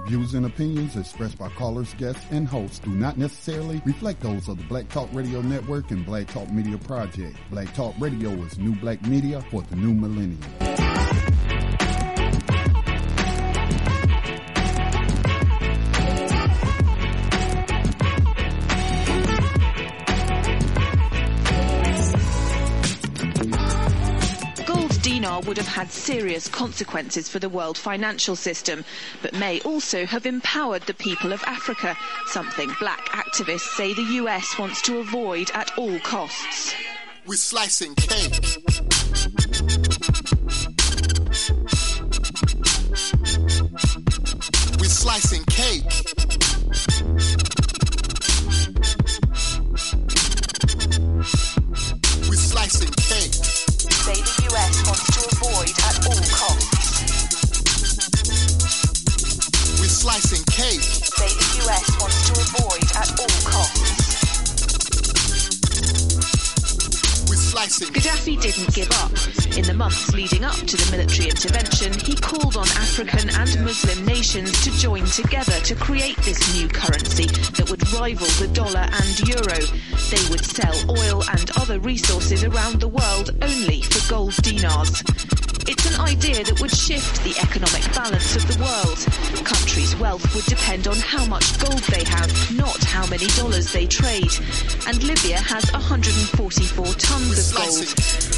views and opinions expressed by callers, guests, and hosts do not necessarily reflect those of the Black Talk Radio Network and Black Talk Media Project. Black Talk Radio is new black media for the new millennium. Would have had serious consequences for the world financial system, but may also have empowered the people of Africa, something black activists say the US wants to avoid at all costs. We're slicing cake. We're slicing cake. We're slicing cake. Say the US wants to avoid at all costs. We're slicing cake. Say the US wants to avoid at all costs. We're slicing. Gaddafi didn't give up. In the months leading up to the military intervention, he called on African and Muslim nations to join together to create this new currency that would rival the dollar and euro. They would sell oil and other resources around the world only for gold dinars. It's an idea that would shift the economic balance of the world. Countries' wealth would depend on how much gold they have, not how many dollars they trade. And Libya has 144 tons of gold.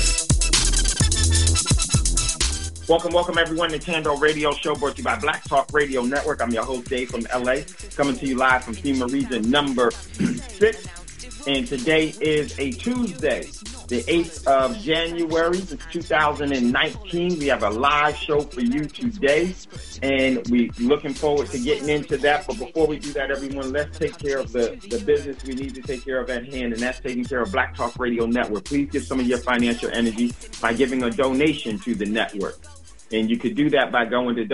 Welcome everyone to Tando Radio Show, brought to you by Black Talk Radio Network. I'm your host, Dave, from LA, coming to you live from FEMA region number 6. And today is a Tuesday, the 8th of January, 2019. We have a live show for you today, and we're looking forward to getting into that. But before we do that, everyone, let's take care of the business we need to take care of at hand, and that's taking care of Black Talk Radio Network. Please give some of your financial energy by giving a donation to the network. And you could do that by going to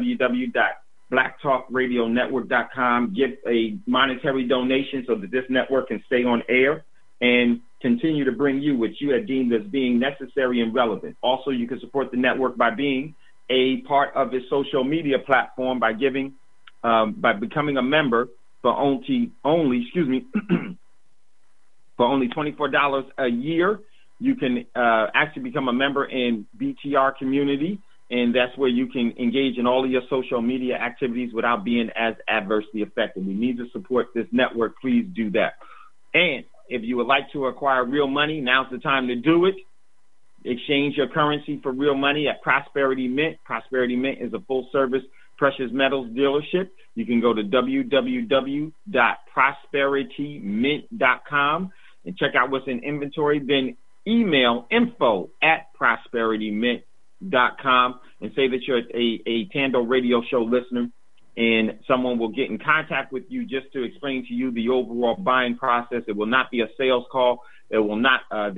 www.blacktalkradionetwork.com. Give a monetary donation so that this network can stay on air and continue to bring you what you have deemed as being necessary and relevant. Also, you can support the network by being a part of its social media platform by giving, by becoming a member for only for only $24 a year. You can actually become a member in BTR community. And that's where you can engage in all of your social media activities without being as adversely affected. We need to support this network. Please do that. And if you would like to acquire real money, now's the time to do it. Exchange your currency for real money at Prosperity Mint. Prosperity Mint is a full-service precious metals dealership. You can go to www.prosperitymint.com and check out what's in inventory. Then email info@prosperitymint.com and say that you're a Tando Radio Show listener, and someone will get in contact with you just to explain to you the overall buying process. It will not be a sales call. They will not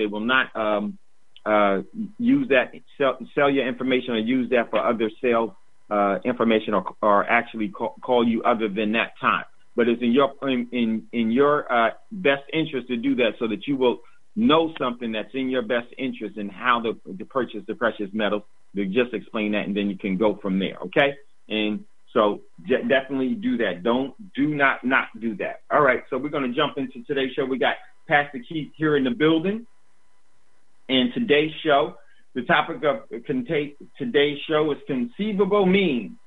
use that, sell your information or use that for other sales information or actually call you other than that time. But it's in your best interest to do that so that you will know something that's in your best interest and how to purchase the precious metals. They just explain that, and then you can go from there, okay? And so definitely do that. Do not do that. All right, so we're going to jump into today's show. We got Pastor Keith here in the building. And today's show, the topic of today's show is conceivable means.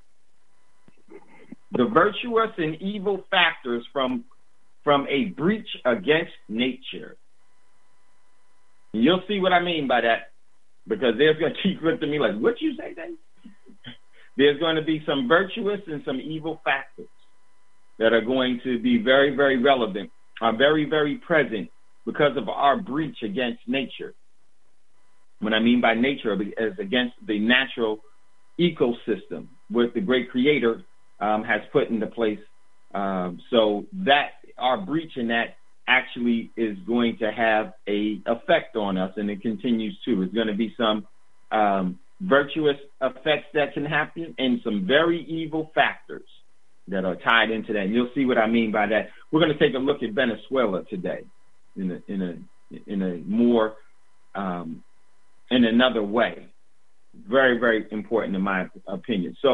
The virtuous and evil factors from a breach against nature. You'll see what I mean by that, because they're going to keep looking at me like, what you say, Dave? There's going to be some virtuous and some evil factors that are going to be very, very relevant, are very, very present because of our breach against nature. What I mean by nature is against the natural ecosystem, what the great creator has put into place. So that our breach in that actually is going to have a effect on us, and it continues to. There's going to be some virtuous effects that can happen and some very evil factors that are tied into that. And you'll see what I mean by that. We're going to take a look at Venezuela today in a more in another way. Very, very important in my opinion. So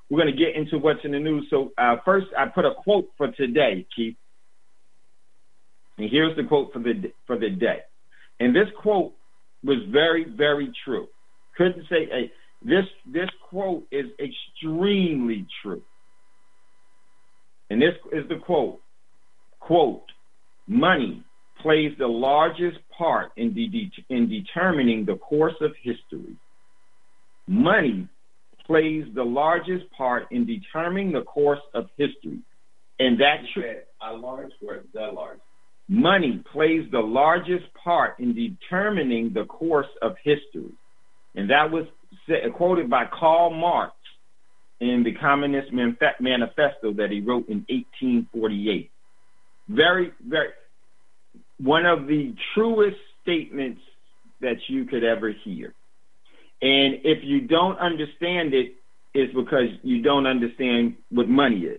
we're going to get into what's in the news. So first, I put a quote for today, Keith. And here's the quote for the day. And this quote was very, very true. Couldn't say this quote is extremely true. And this is the quote. Quote, money plays the largest part in determining the course of history. Money plays the largest part in determining the course of history. And that's a large or the large? Money plays the largest part in determining the course of history. And that was quoted by Karl Marx in the Communist Manifesto that he wrote in 1848. Very, very, one of the truest statements that you could ever hear. And if you don't understand it, it's because you don't understand what money is.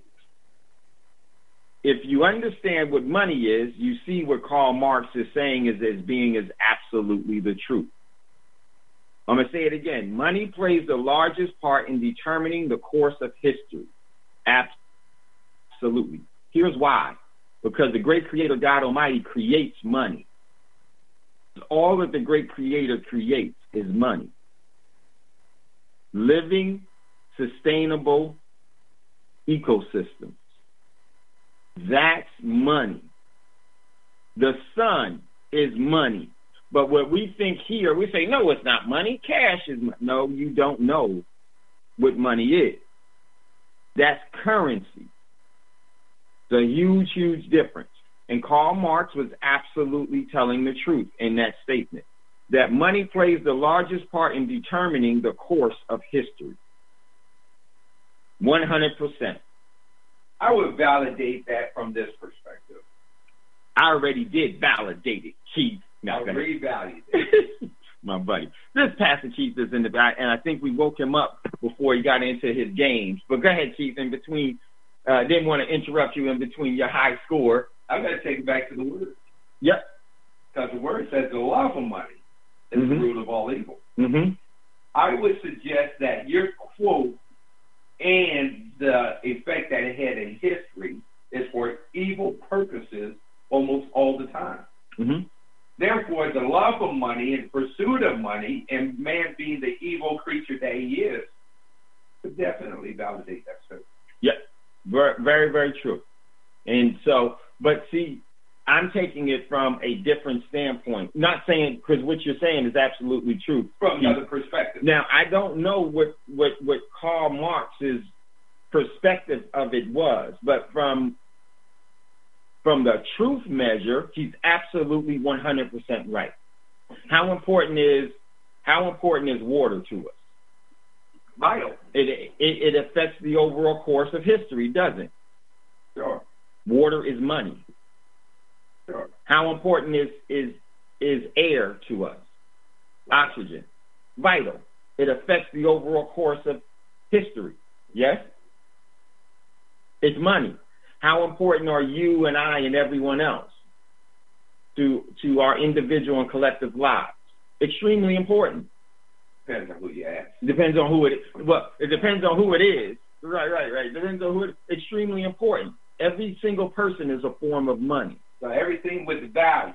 If you understand what money is, you see what Karl Marx is saying as being as absolutely the truth. I'm going to say it again. Money plays the largest part in determining the course of history. Absolutely. Here's why. Because the great creator, God Almighty, creates money. All that the great creator creates is money. Living, sustainable ecosystems. That's money. The sun is money. But what we think here, we say, no, it's not money. Cash is money. No, you don't know what money is. That's currency. It's a huge, huge difference. And Karl Marx was absolutely telling the truth in that statement, that money plays the largest part in determining the course of history. 100%. I would validate that from this perspective. I already did validate it, Keith. I'll revalidate it. My buddy. This Pastor Keith is in the back, and I think we woke him up before he got into his games. But go ahead, Keith, in between. Didn't want to interrupt you in between your high score. I'm going to take it back to the word. Yep. Because the word says the love of money is the root of all evil. Mm-hmm. I would suggest that your quote and the effect that it had in history is for evil purposes almost all the time. Mm-hmm. Therefore, the love of money and pursuit of money, and man being the evil creature that he is, would definitely validate that statement. Yeah, very, very, very true. And so, but see, I'm taking it from a different standpoint. Not saying, because what you're saying is absolutely true. From another perspective. Now, I don't know what Karl Marx's perspective of it was, but from the truth measure, he's absolutely 100% right. How important is water to us? Vital. It affects the overall course of history, doesn't it? Sure. Water is money. Sure. How important is air to us? Oxygen. Vital. It affects the overall course of history. Yes? It's money. How important are you and I and everyone else to our individual and collective lives? Extremely important. Depends on who you ask. Depends on who it is. Well, it depends on who it is. Right. Depends on who it is. Extremely important. Every single person is a form of money. So everything with value.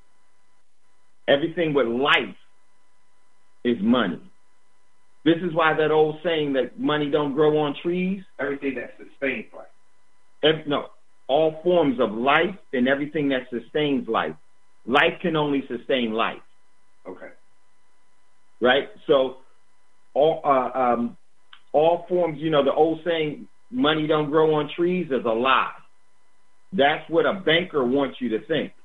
Everything with life is money. This is why that old saying that money don't grow on trees. Everything that sustains life. All forms of life and everything that sustains life. Life can only sustain life. Okay. Right? So all forms, the old saying, money don't grow on trees, is a lie. That's what a banker wants you to think.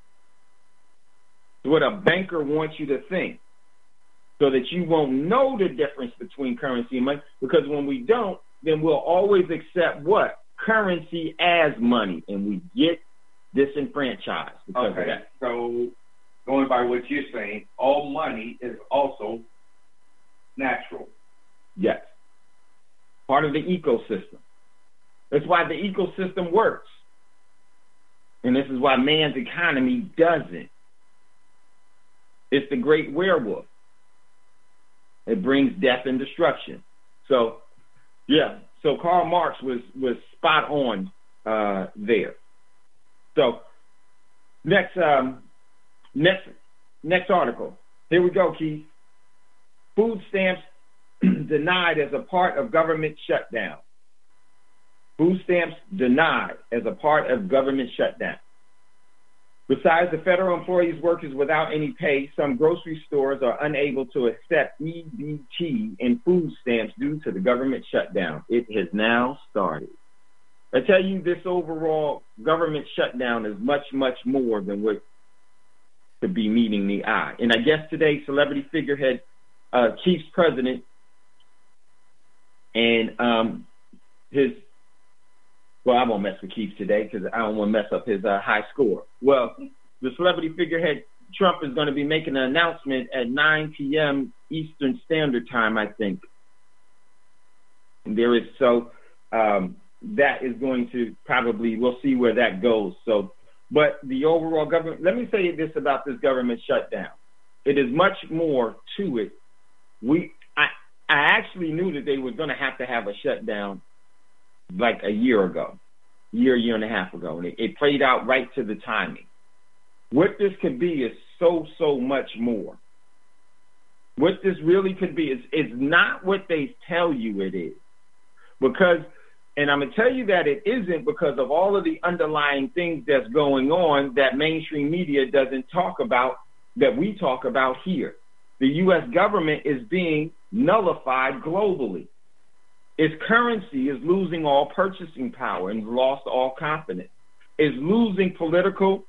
It's what a banker wants you to think, so that you won't know the difference between currency and money, because when we don't, then we'll always accept what? Currency as money, and we get disenfranchised because of that. So going by what you're saying, all money is also natural. Yes. Part of the ecosystem. That's why the ecosystem works. And this is why man's economy doesn't. It's the great werewolf. It brings death and destruction. So, yeah. So Karl Marx was spot on there. So next article. Here we go, Keith. Food stamps denied as a part of government shutdown. Food stamps denied as a part of government shutdown. Besides the federal employees workers without any pay, some grocery stores are unable to accept EBT and food stamps due to the government shutdown. It has now started. I tell you, this overall government shutdown is much, much more than what could be meeting the eye. And I guess today, celebrity figurehead, Chiefs president, and I won't mess with Keith today because I don't want to mess up his high score. Well, the celebrity figurehead Trump is going to be making an announcement at 9 p.m. Eastern Standard Time, I think. And there is that is going to probably, we'll see where that goes. So, but the overall government, let me say this about this government shutdown. It is much more to it. I actually knew that they were going to have a shutdown like a year and a half ago. And it played out right to the timing. What this could be is so much more. What this really could be is not what they tell you it is. Because, and I'm going to tell you that it isn't because of all of the underlying things that's going on that mainstream media doesn't talk about, that we talk about here. The U.S. government is being nullified globally. Its currency is losing all purchasing power and lost all confidence. It's losing political,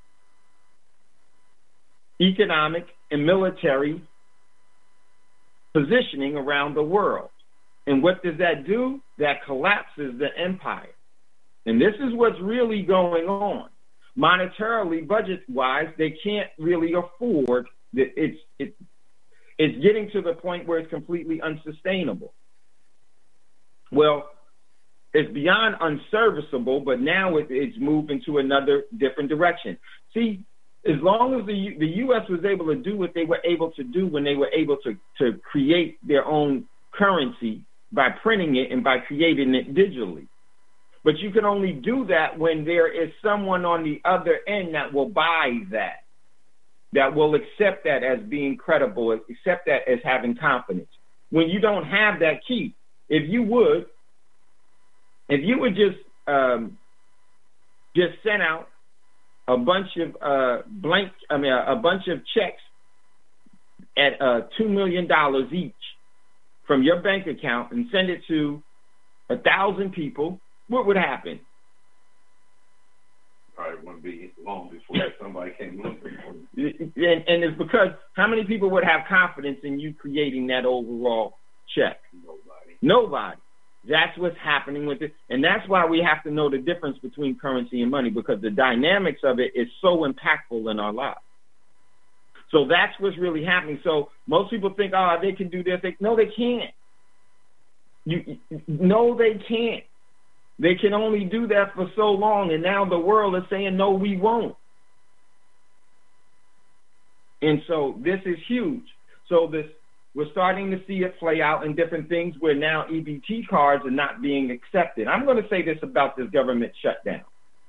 economic, and military positioning around the world. And what does that do? That collapses the empire. And this is what's really going on. Monetarily, budget-wise, they can't really afford that. It's getting to the point where it's completely unsustainable. Well, it's beyond unserviceable, but now it's moving to another different direction. See, as long as the U.S. was able to do what they were able to do when they were able to create their own currency by printing it and by creating it digitally. But you can only do that when there is someone on the other end that will buy that will accept that as being credible, accept that as having confidence. When you don't have that key, if you would just send out a bunch of a bunch of checks at $2 million each from your bank account and send it to 1,000 people, what would happen? Probably wouldn't be long before somebody came looking for you. And it's because how many people would have confidence in you creating that overall check? Nobody. That's what's happening with it. And that's why we have to know the difference between currency and money, because the dynamics of it is so impactful in our lives. So that's what's really happening. So most people think, they can do this. No, they can't. No, they can't. They can only do that for so long, and now the world is saying, no, we won't. And so this is huge. So we're starting to see it play out in different things where now EBT cards are not being accepted. I'm going to say this about this government shutdown.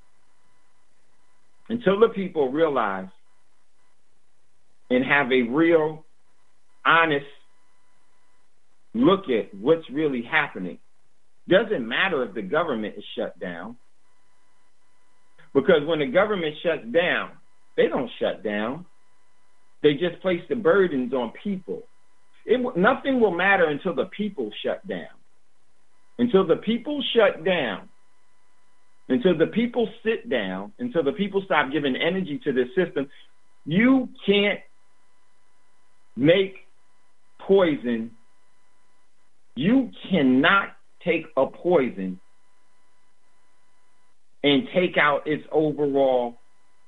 Until the people realize and have a real, honest look at what's really happening, doesn't matter if the government is shut down. Because when the government shuts down, they don't shut down. They just place the burdens on people. Nothing will matter until the people shut down. Until the people shut down. Until the people sit down. Until the people stop giving energy to this system. You can't make poison. You cannot take a poison and take out its overall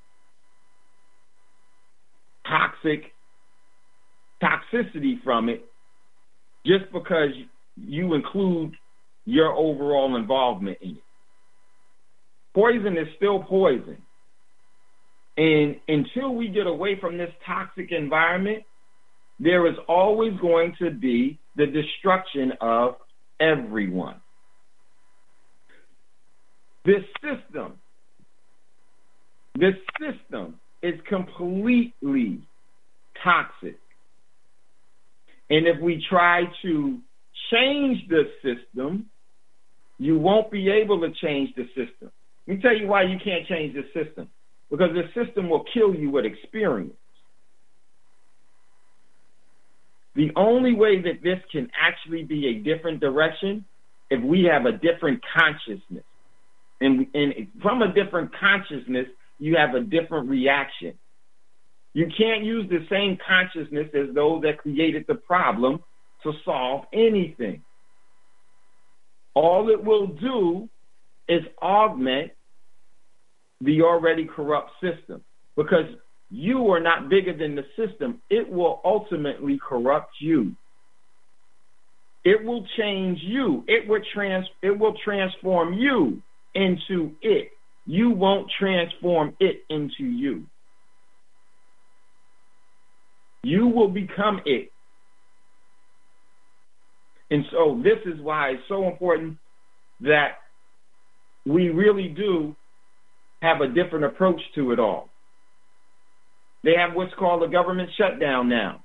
toxicity from it just because you include your overall involvement in it. Poison is still poison. And until we get away from this toxic environment, there is always going to be the destruction of everyone. This system is completely toxic. And if we try to change the system, you won't be able to change the system. Let me tell you why you can't change the system. Because the system will kill you with experience. The only way that this can actually be a different direction if we have a different consciousness. And from a different consciousness, you have a different reaction. You can't use the same consciousness as those that created the problem to solve anything. All it will do is augment the already corrupt system, because you are not bigger than the system. It will ultimately corrupt you. It will change you. It will transform you into it. You won't transform it into you. You will become it. And so this is why it's so important that we really do have a different approach to it all. They have what's called a government shutdown now.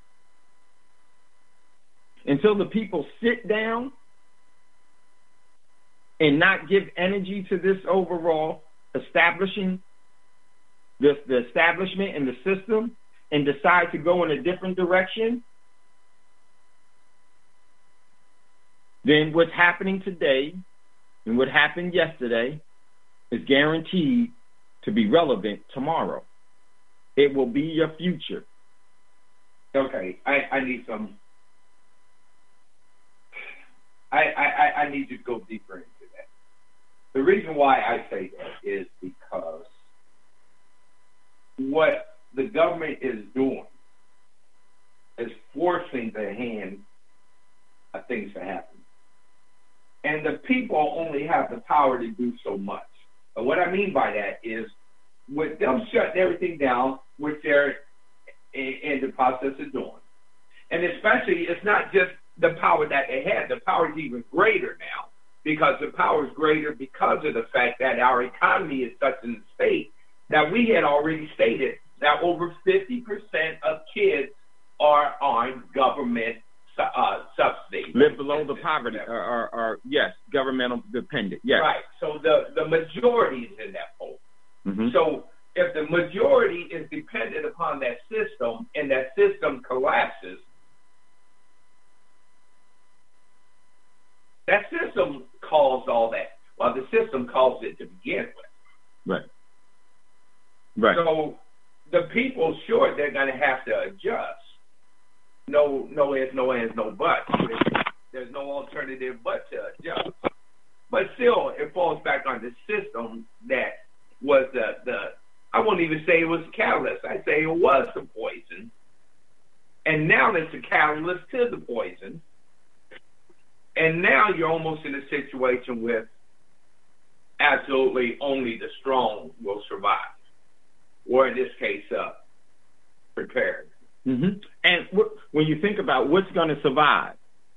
Until the people sit down and not give energy to this overall establishing the establishment and the system and decide to go in a different direction, then what's happening today and what happened yesterday is guaranteed to be relevant tomorrow. It will be your future. Okay, I need some. I need to go deeper into that. The reason why I say that is because what the government is doing is forcing the hand of things to happen. And the people only have the power to do so much. But what I mean by that is, with them shutting everything down, which they're in the process of doing, and especially it's not just the power that they had, the power is even greater now, because the power is greater because of the fact that our economy is such in a state that we had already stated that over 50% of kids are on government subsidy. Live below the poverty, or yes, governmental dependent, yes. Right, so the majority is in that poll. Mm-hmm. So if the majority is dependent upon that system and that system collapses, that system caused all that. Well, the system caused it to begin with. Right. So the people, sure, they're going to have to adjust. No ifs, no ands, no buts. There's no alternative but to adjust. But still, it falls back on the system that was the I won't even say it was a catalyst. I'd say it was the poison. And now it's a catalyst to the poison. And now you're almost in a situation with absolutely only the strong will survive. Or in this case, prepared. Mm-hmm. And when you think about what's going to survive,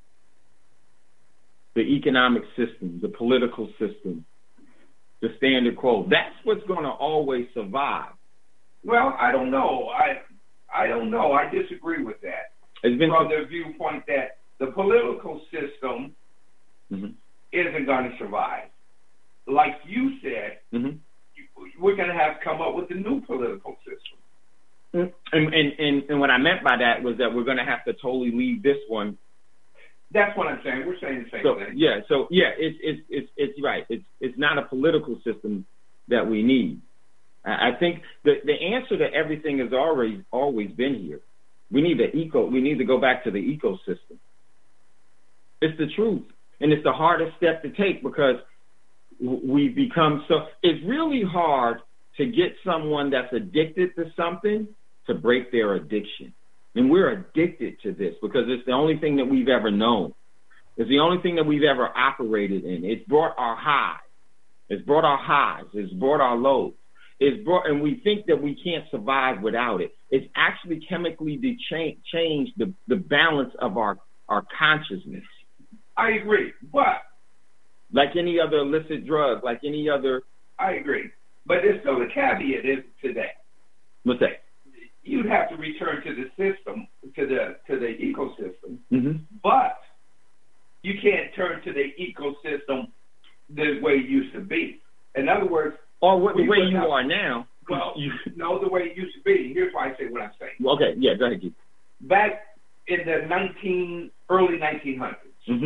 the economic system, the political system, the standard quo, that's what's going to always survive. Well, I don't know. I don't know. I disagree with that. It's been from the viewpoint that the political system isn't going to survive. Like you said, we're going to have to come up with a new political system. And what I meant by that was that we're going to have to totally leave this one. That's what I'm saying. We're saying the same thing. It's right. It's not a political system that we need. I think the answer to everything has always been here. We need to go back to the ecosystem. It's the truth, and it's the hardest step to take because we've become so. It's really hard to get someone that's addicted to something to break their addiction. And we're addicted to this because it's the only thing that we've ever known. It's the only thing that we've ever operated in. It's brought our highs. It's brought our highs. It's brought our lows. And we think that we can't survive without it. It's actually chemically changed the balance of our consciousness. I agree. But Like any other illicit drug, like any other. I agree. But there's still a caveat to that. What's that? You'd have to return to the system, to the ecosystem. Mm-hmm. But you can't turn to the ecosystem the way it used to be. In other words, or the way you are now. Well, no, the way it used to be. Here's why I say what I'm saying. Okay, yeah, go ahead, Keith. Back in the early 1900s,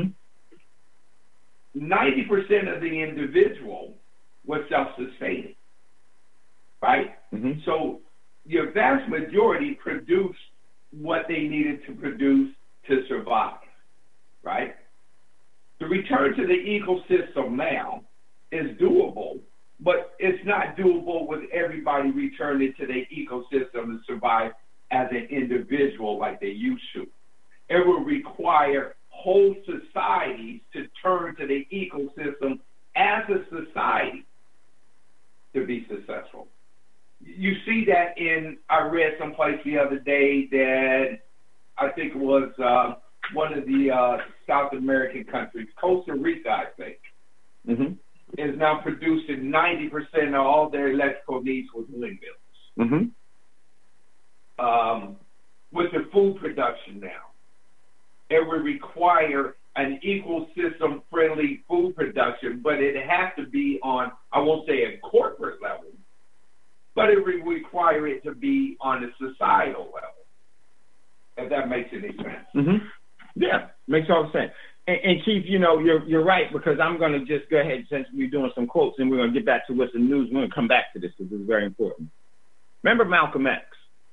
90% of the individual was self-sustaining, right? Mm-hmm. So your vast majority produced what they needed to produce to survive, right? The return to the ecosystem now is doable, but it's not doable with everybody returning to the ecosystem to survive as an individual like they used to. It will require whole societies to turn to the ecosystem as a society to be successful. You see that I read someplace the other day that I think it was one of the South American countries, Costa Rica, I think, mm-hmm. is now producing 90% of all their electrical needs with windmills. Mm-hmm. With the food production now, it would require an ecosystem-friendly food production, but it has to be on, I won't say a corporate level, but it would require it to be on a societal level, if that makes any sense. Mm-hmm. Yeah, makes all sense. And Chief, you're right, because I'm going to just go ahead, since we're doing some quotes, and we're going to get back to what's in the news. We're going to come back to this because it's very important. Remember Malcolm X?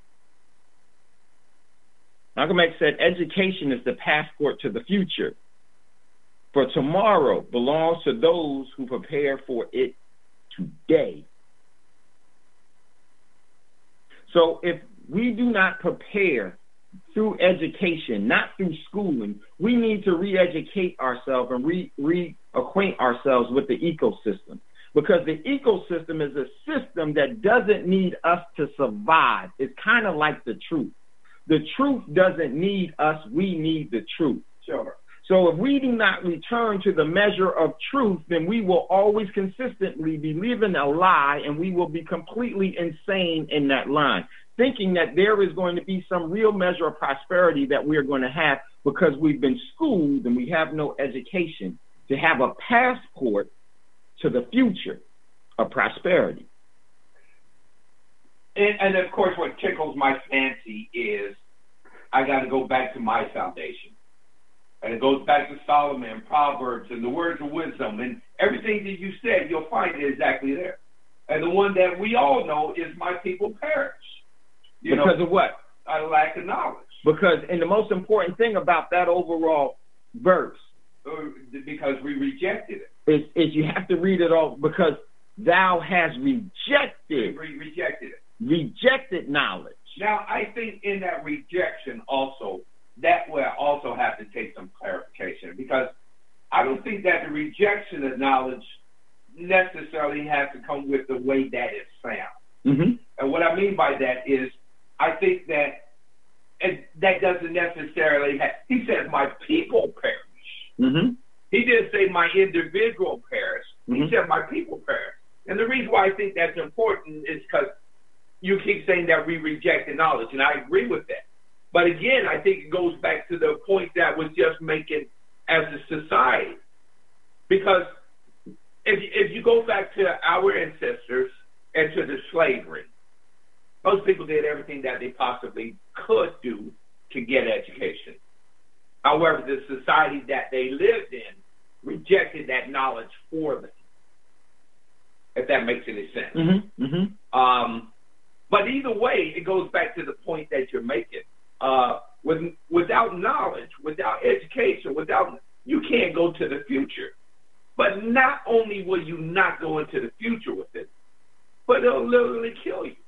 Malcolm X said, education is the passport to the future, for tomorrow belongs to those who prepare for it today. So if we do not prepare through education, not through schooling, we need to re-educate ourselves and reacquaint ourselves with the ecosystem. Because the ecosystem is a system that doesn't need us to survive. It's kind of like the truth. The truth doesn't need us, we need the truth. Sure. So if we do not return to the measure of truth, then we will always consistently be living a lie, and we will be completely insane in that line, thinking that there is going to be some real measure of prosperity that we're going to have because we've been schooled and we have no education to have a passport to the future of prosperity. And of course, what tickles my fancy is I got to go back to my foundation. And it goes back to Solomon, Proverbs, and the words of wisdom. And everything that you said, you'll find it exactly there. And the one that we all know is my people perish. Because of what? A lack of knowledge. Because, and the most important thing about that overall verse, because we rejected it. Is you have to read it all, because thou hast rejected. Rejected knowledge. Now, I think in that rejection also, that will also have to take some clarification, because I don't think that the rejection of knowledge necessarily has to come with the way that it's found. Mm-hmm. And what I mean by that is, I think that that doesn't necessarily have, he says my people perish. Mm-hmm. He didn't say my individual perish. Mm-hmm. He said my people perish. And the reason why I think that's important is because you keep saying that we reject the knowledge, and I agree with that. But again, I think it goes back to the point that was just making as a society. Because if you go back to our ancestors and to the slavery, most people did everything that they possibly could do to get education. However, the society that they lived in rejected that knowledge for them, if that makes any sense. Mm-hmm. Mm-hmm. But either way, it goes back to the point that you're making. Without knowledge, without education, you can't go to the future. But not only will you not go into the future with it, but it'll literally kill you.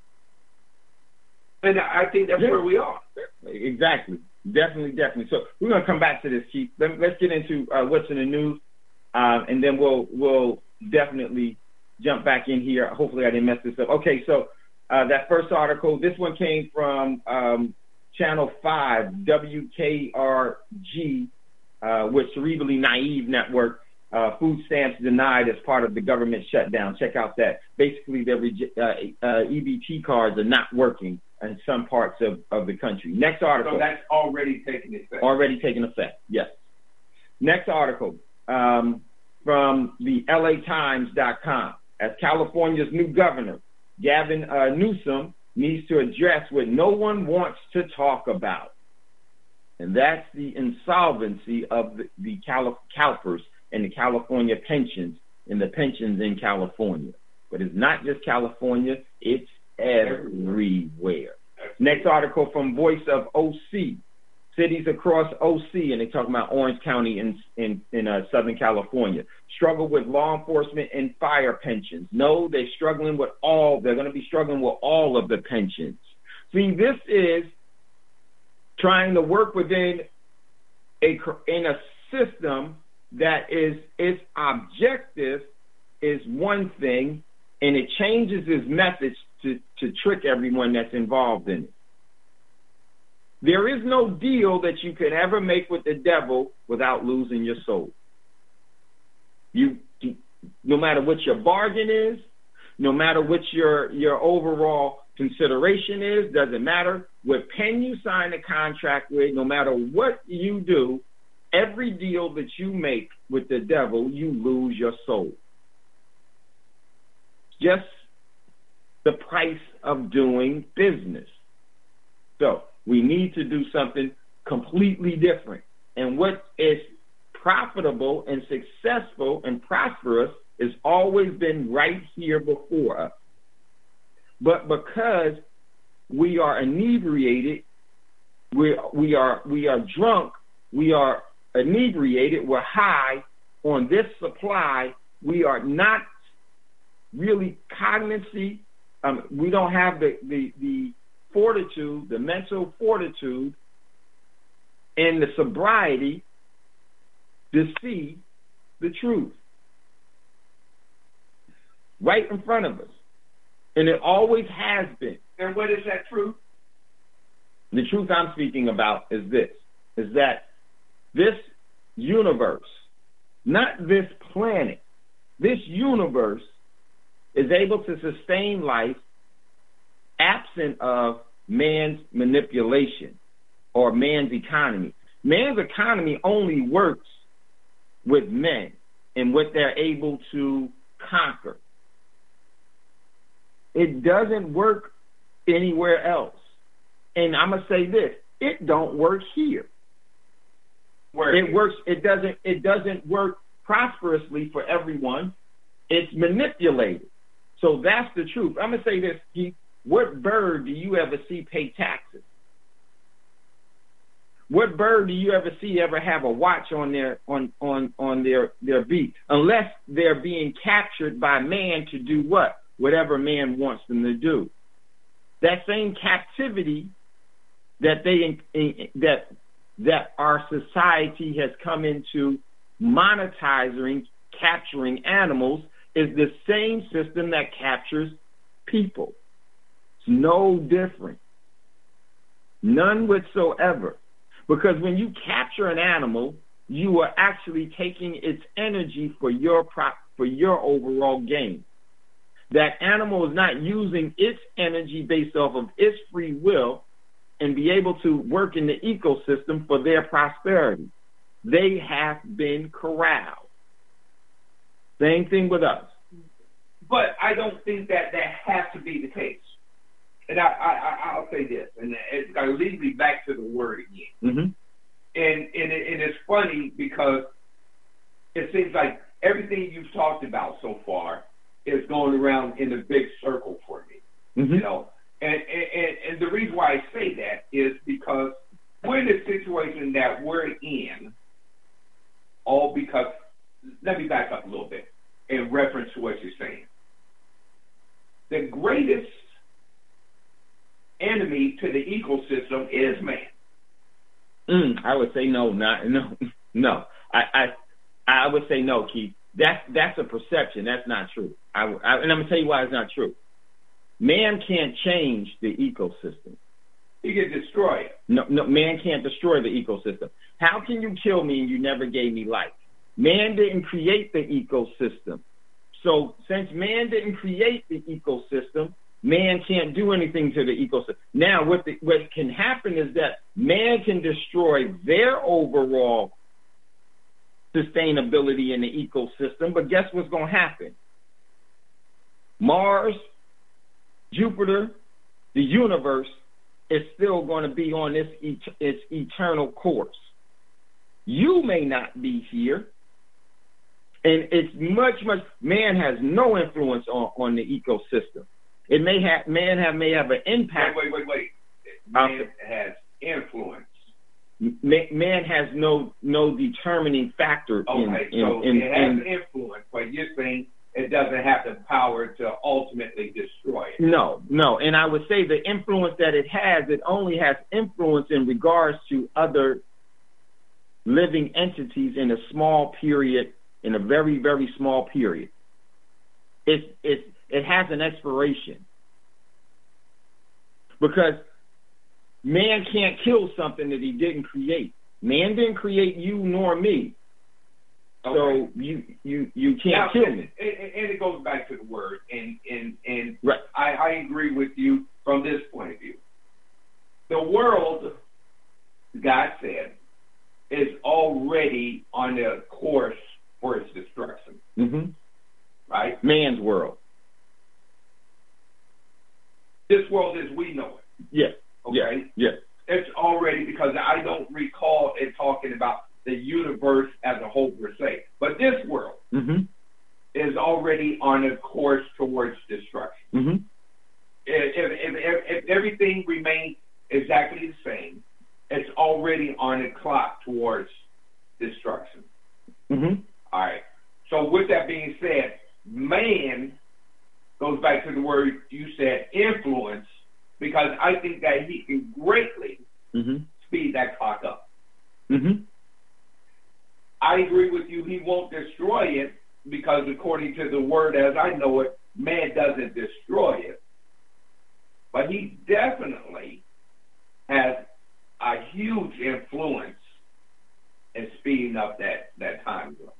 And I think that's where we are. Exactly. Definitely. So we're going to come back to this, Chief. Let's get into what's in the news, and then we'll definitely jump back in here. Hopefully I didn't mess this up. Okay, so that first article, this one came from Channel 5, WKRG, with Cerebrally Naive Network. food stamps denied as part of the government shutdown. Check out that. Basically, their EBT cards are not working in some parts of the country. Next article. So that's already taking effect. Already taking effect, yes. Next article from the LATimes.com. As California's new governor, Gavin Newsom, needs to address what no one wants to talk about. And that's the insolvency of the CalPERS and the California pensions and the pensions in California. But it's not just California, it's everywhere. Next article from Voice of OC. Cities across OC, and they're talking about Orange County in Southern California, struggle with law enforcement and fire pensions. No, they're struggling with they're going to be struggling with all of the pensions. See, this is trying to work within in a system that is, its objective is one thing, and it changes its methods to trick everyone that's involved in it. There is no deal that you could ever make with the devil without losing your soul. No matter what your bargain is, no matter what your overall consideration is, doesn't matter what pen you sign a contract with, no matter what you do, every deal that you make with the devil, you lose your soul. Just the price of doing business. So we need to do something completely different. And what is profitable and successful and prosperous has always been right here before us. But because we are inebriated, we are drunk, we are inebriated, we're high on this supply, we are not really cognizant, we don't have the fortitude, the mental fortitude, and the sobriety to see the truth right in front of us. And it always has been. And what is that truth? The truth I'm speaking about is that this universe, not this planet, this universe is able to sustain life absent of man's manipulation or man's economy. Man's economy only works with men and what they're able to conquer. It doesn't work anywhere else. And I'm going to say this, it don't work here. It doesn't work prosperously for everyone. It's manipulated. So that's the truth. I'm going to say this, Keith. What bird do you ever see pay taxes? What bird do you ever see ever have a watch on their beak? Unless they're being captured by man to do what? Whatever man wants them to do. That same captivity that that our society has come into monetizing, capturing animals is the same system that captures people. It's no different. None whatsoever. Because when you capture an animal, you are actually taking its energy for your overall gain. That animal is not using its energy based off of its free will and be able to work in the ecosystem for their prosperity. They have been corralled. Same thing with us. But I don't think that has to be the case. And I'll say this, and it's going to lead me back to the word again. Mm-hmm. And it's funny because it seems like everything you've talked about so far is going around in a big circle for me. Mm-hmm. You know, and the reason why I say that is because we're in the situation that we're in, all because, let me back up a little bit in reference to what you're saying. The greatest enemy to the ecosystem is man. I would say no. I would say no, Keith. That's a perception. That's not true. And I'm gonna tell you why it's not true. Man can't change the ecosystem. He can destroy it. No, man can't destroy the ecosystem. How can you kill me and you never gave me life? Man didn't create the ecosystem. So since man didn't create the ecosystem, man can't do anything to the ecosystem. Now, what can happen is that man can destroy their overall sustainability in the ecosystem, but guess what's going to happen? Mars, Jupiter, the universe is still going to be on its eternal course. You may not be here, and it's much. Man has no influence on the ecosystem. It may have an impact. Wait. Man has influence. Man has no determining factor. Okay, so it has influence, but you're saying it doesn't have the power to ultimately destroy it. No. And I would say the influence that it only has influence in regards to other living entities in a small period, in a very, very small period. It has an expiration. Because man can't kill something that he didn't create. Man didn't create you nor me. Okay. So you can't kill me. And it goes back to the word. And right. I agree with you from this point of view. The world, God said, is already on a course for its destruction. Mm-hmm. Right? Man's world. This world as we know it. Yes. Okay? Yes. It's already, because I don't recall it talking about the universe as a whole per se. But this world is already on a course towards destruction. Mm-hmm. If everything remains exactly the same, it's already on a clock towards destruction. Mm-hmm. All right. So with that being said, man goes back to the word you said, influence, because I think that he can greatly speed that clock up. Mm-hmm. I agree with you. He won't destroy it because according to the word as I know it, man doesn't destroy it. But he definitely has a huge influence in speeding up that time zone.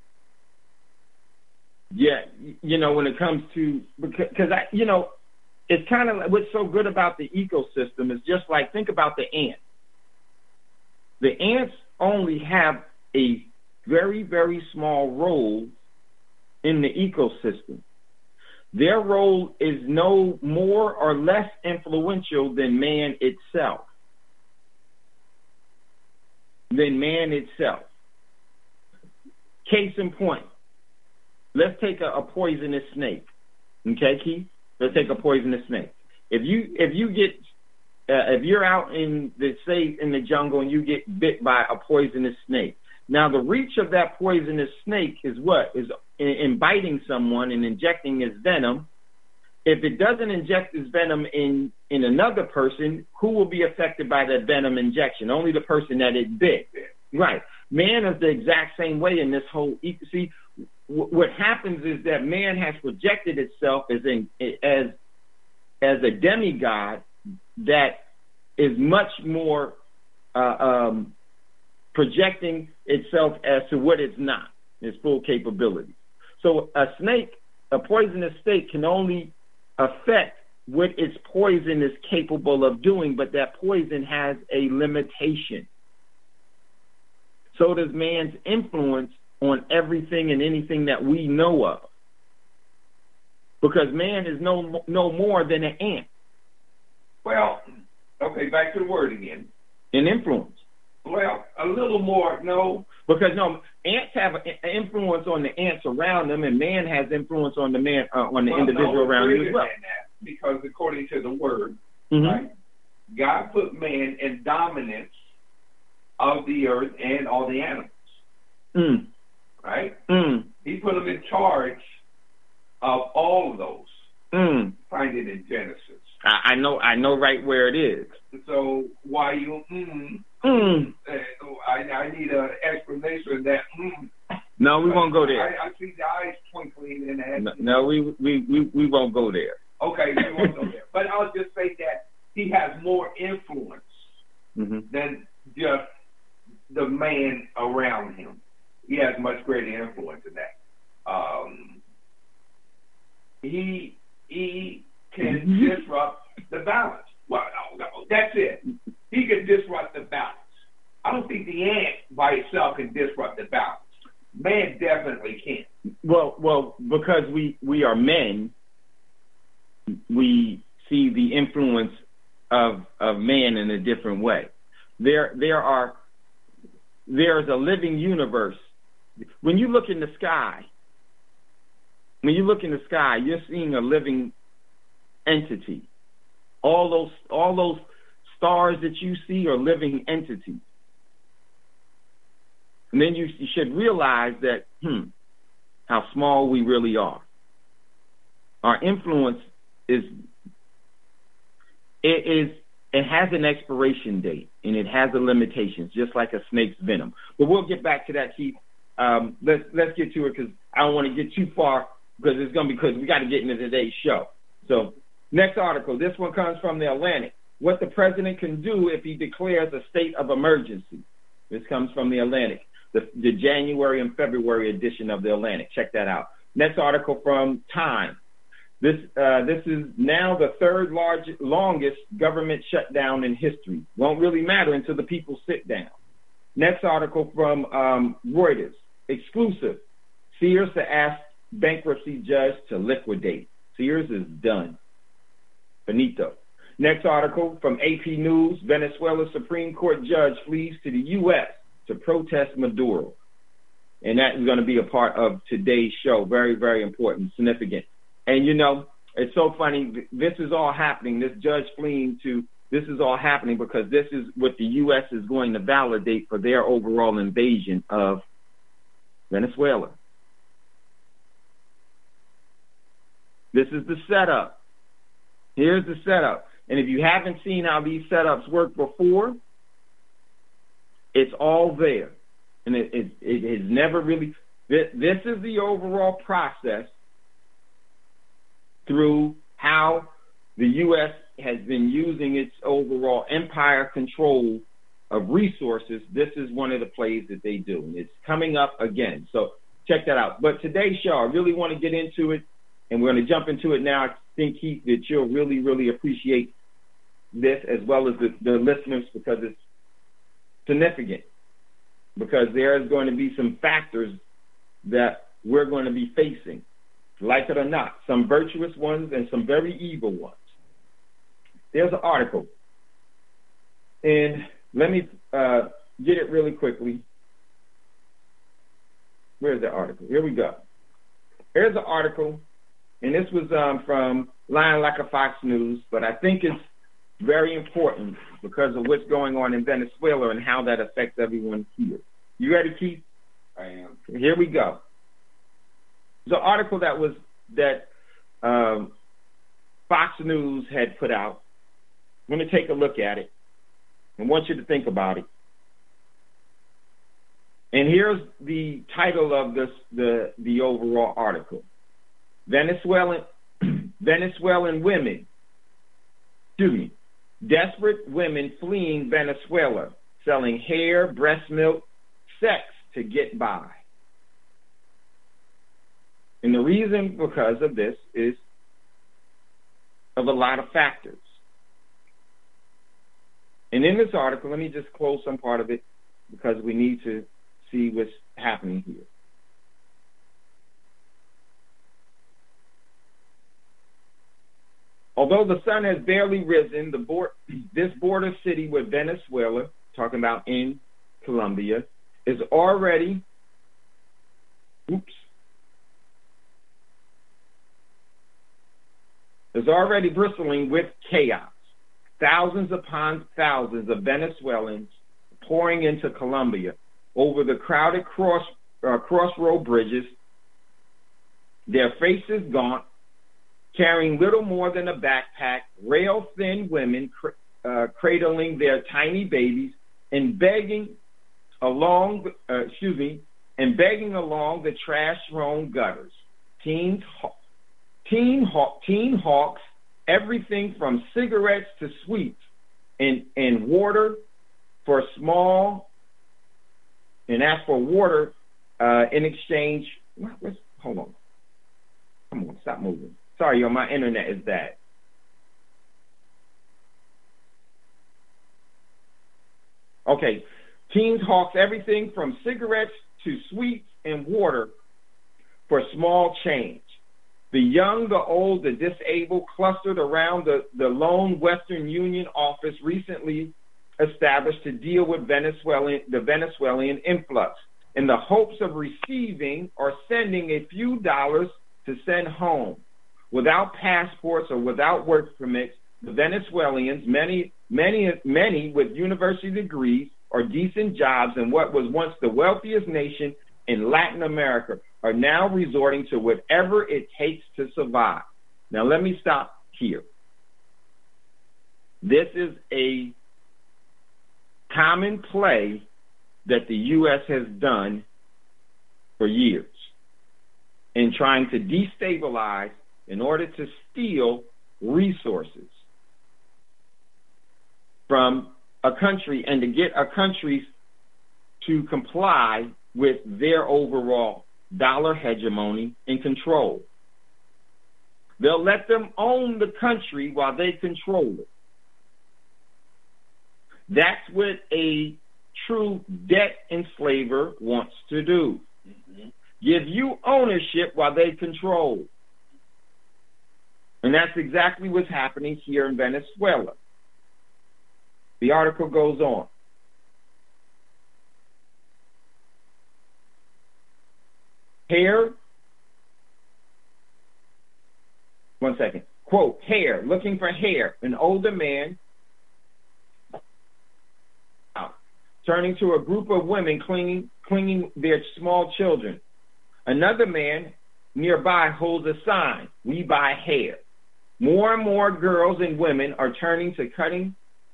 Yeah, when it comes to, because it's kind of like what's so good about the ecosystem is just like, think about the ants. The ants only have a very, very small role in the ecosystem. Their role is no more or less influential than man itself. Case in point, let's take a poisonous snake. Okay, Keith? Let's take a poisonous snake. If you're out in the jungle and you get bit by a poisonous snake, now the reach of that poisonous snake is what? Is in biting someone and injecting its venom. If it doesn't inject its venom in another person, who will be affected by that venom injection? Only the person that it bit. Right. Man is the exact same way in this whole. See, what happens is that man has projected itself as a demigod that is much more projecting itself as to what it's not, its full capability. So a poisonous snake can only affect what its poison is capable of doing, but that poison has a limitation. So does man's influence on everything and anything that we know of. Because man is no more than an ant. Well, okay, back to the word again. An influence. Well, a little more, no. Because ants have an influence on the ants around them, and man has influence on the individual around you as well. Because according to the word, mm-hmm. right, God put man in dominance of the earth and all the animals. Mm. Right? Mm. He put them in charge of all of those. Mm. Find it in Genesis. I know right where it is. So why you I need an explanation of that. No, we won't go there. I see the eyes twinkling in that. No, we won't go there. Okay, we won't go there. But I'll just say that he has more influence mm-hmm. than just the man around him. he has much greater influence in that. He can disrupt the balance. Well, no, that's it. He can disrupt the balance. I don't think the ant by itself can disrupt the balance. Man definitely can. Well, because we are men, we see the influence of man in a different way. There's a living universe. When you look in the sky, you're seeing a living entity. All those stars that you see are living entities. And then you should realize that, how small we really are. Our influence it has an expiration date, and it has a limitation, just like a snake's venom. But we'll get back to that, Keith. Let's get to it, because I don't want to get too far, because we got to get into today's show. So, next article. This one comes from the Atlantic. What the president can do if he declares a state of emergency. This comes from the Atlantic, the January and February edition of the Atlantic. Check that out. Next article from Time. This is now the third longest government shutdown in history. Won't really matter until the people sit down. Next article from Reuters. Exclusive. Sears to ask bankruptcy judge to liquidate. Sears is done. Finito. Next article from AP News. Venezuela Supreme Court judge flees to the U.S. to protest Maduro. And that is going to be a part of today's show. Very, very important, significant. And, it's so funny. This is all happening. This judge fleeing this is all happening because this is what the U.S. is going to validate for their overall invasion of Venezuela. This is the setup. Here's the setup. And if you haven't seen how these setups work before, it's all there. And it has never really... This is the overall process through how the U.S. has been using its overall empire control of resources. This is one of the plays that they do. And it's coming up again. So check that out. But today's show, I really want to get into it, and we're going to jump into it now. I think, Keith, that you'll really, really appreciate this, as well as the listeners, because it's significant. Because there is going to be some factors that we're going to be facing, like it or not, some virtuous ones and some very evil ones. There's an article, and let me get it really quickly. Where's the article? Here we go. Here's the article, and this was from Lying Like a Fox News, but I think it's very important because of what's going on in Venezuela and how that affects everyone here. You ready, Keith? I am. Here we go. The article that Fox News had put out. I'm going to take a look at it and want you to think about it. And here's the title of the overall article. Venezuelan women, desperate women fleeing Venezuela, selling hair, breast milk, sex to get by. And the reason because of this is of a lot of factors. And in this article, let me just close some part of it because we need to see what's happening here. Although the sun has barely risen, this border city with Venezuela, talking about in Colombia, is already bristling with chaos. Thousands upon thousands of Venezuelans pouring into Colombia over the crowded crossroad bridges, their faces gaunt, carrying little more than a backpack, rail-thin women cradling their tiny babies and begging along the trash-strewn gutters. Teen hawks, everything from cigarettes to sweets and water for small. And as for water in exchange. Hold on. Come on, stop moving. Sorry, my internet is bad. Okay, teens hawks everything from cigarettes to sweets and water for small change. The young, the old, the disabled clustered around the lone Western Union office recently established to deal with the Venezuelan influx in the hopes of receiving or sending a few dollars to send home. Without passports or without work permits, the Venezuelans, many with university degrees or decent jobs in what was once the wealthiest nation in Latin America, are now resorting to whatever it takes to survive. Now, let me stop here. This is a common play that the U.S. has done for years in trying to destabilize in order to steal resources from a country and to get a country to comply with their overall dollar hegemony and control. They'll let them own the country while they control it. That's what a true debt enslaver wants to do. Mm-hmm. Give you ownership while they control. And that's exactly what's happening here in Venezuela. The article goes on. Hair, one second, quote, hair, looking for hair, an older man turning to a group of women cleaning their small children. Another man nearby holds a sign, we buy hair. More and more girls and women are turning to cutting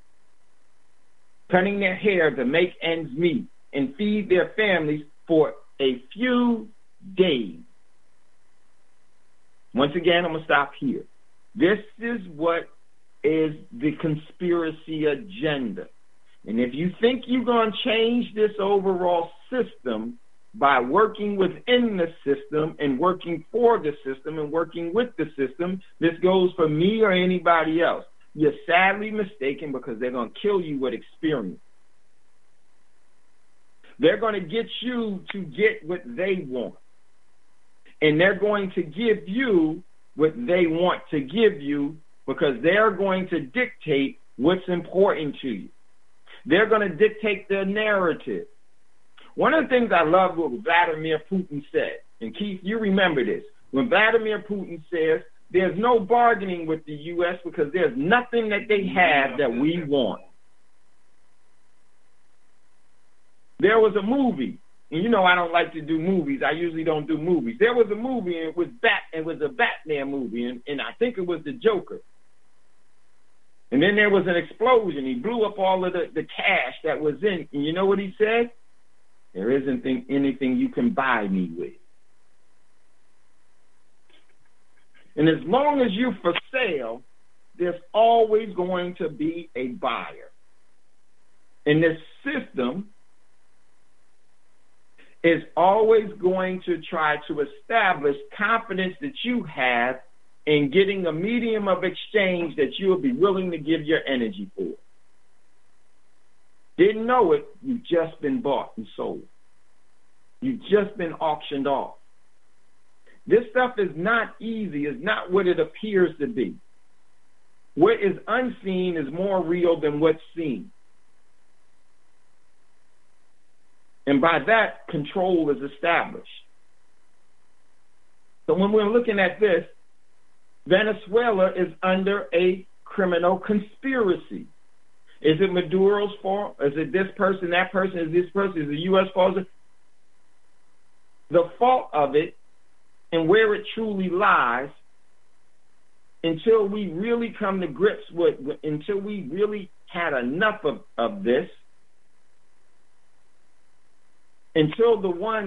their hair to make ends meet and feed their families for a few days. Once again, I'm going to stop here. This is what is the conspiracy agenda. And if you think you're going to change this overall system by working within the system and working for the system and working with the system, this goes for me or anybody else. You're sadly mistaken because they're going to kill you with experience. They're going to get you to get what they want. And they're going to give you what they want to give you because they're going to dictate what's important to you. They're going to dictate their narrative. One of the things I love what Vladimir Putin said, and Keith, you remember this, when Vladimir Putin says there's no bargaining with the U.S. because there's nothing that they have that we want. There was a movie, and you know I don't like to do movies. I usually don't do movies. There was a movie, and it was a Batman movie, and I think it was the Joker. And then there was an explosion. He blew up all of the cash that was in. And you know what he said? There isn't anything you can buy me with. And as long as you're for sale, there's always going to be a buyer. And this system is always going to try to establish confidence that you have in getting a medium of exchange that you'll be willing to give your energy for. Didn't know it, you've just been bought and sold. You've just been auctioned off. This stuff is not easy. It's not what it appears to be. What is unseen is more real than what's seen. And by that, control is established. So when we're looking at this, Venezuela is under a criminal conspiracy. Is it Maduro's fault? Is it this person, that person? Is this person? Is the U.S. fault? The fault of it and where it truly lies, until we really come to grips with, until we really had enough of this, until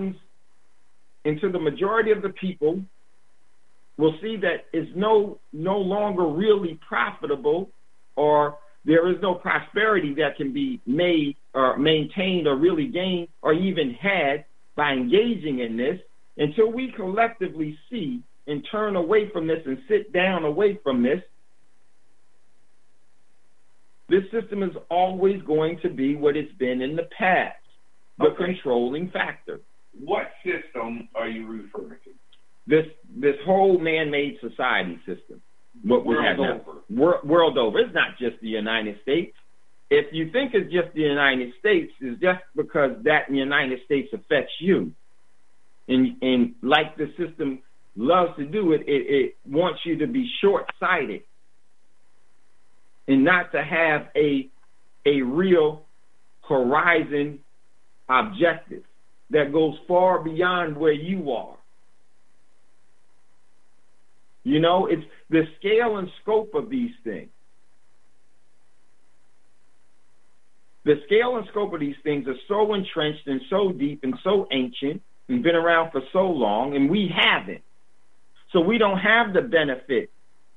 the majority of the people will see that it's no longer really profitable, or there is no prosperity that can be made or maintained or really gained or even had by engaging in this until we collectively see and turn away from this and sit down away from this. This system is always going to be what it's been in the past, the controlling factor. What system are you referring to? This whole man-made society system. What we have now. World over. It's not just the United States. If you think it's just the United States, it's just because that in the United States affects you. And like the system loves to do, it wants you to be short-sighted and not to have a real horizon objective that goes far beyond where you are. You know, it's the scale and scope of these things. The scale and scope of these things are so entrenched and so deep and so ancient and been around for so long, and we haven't. So we don't have the benefit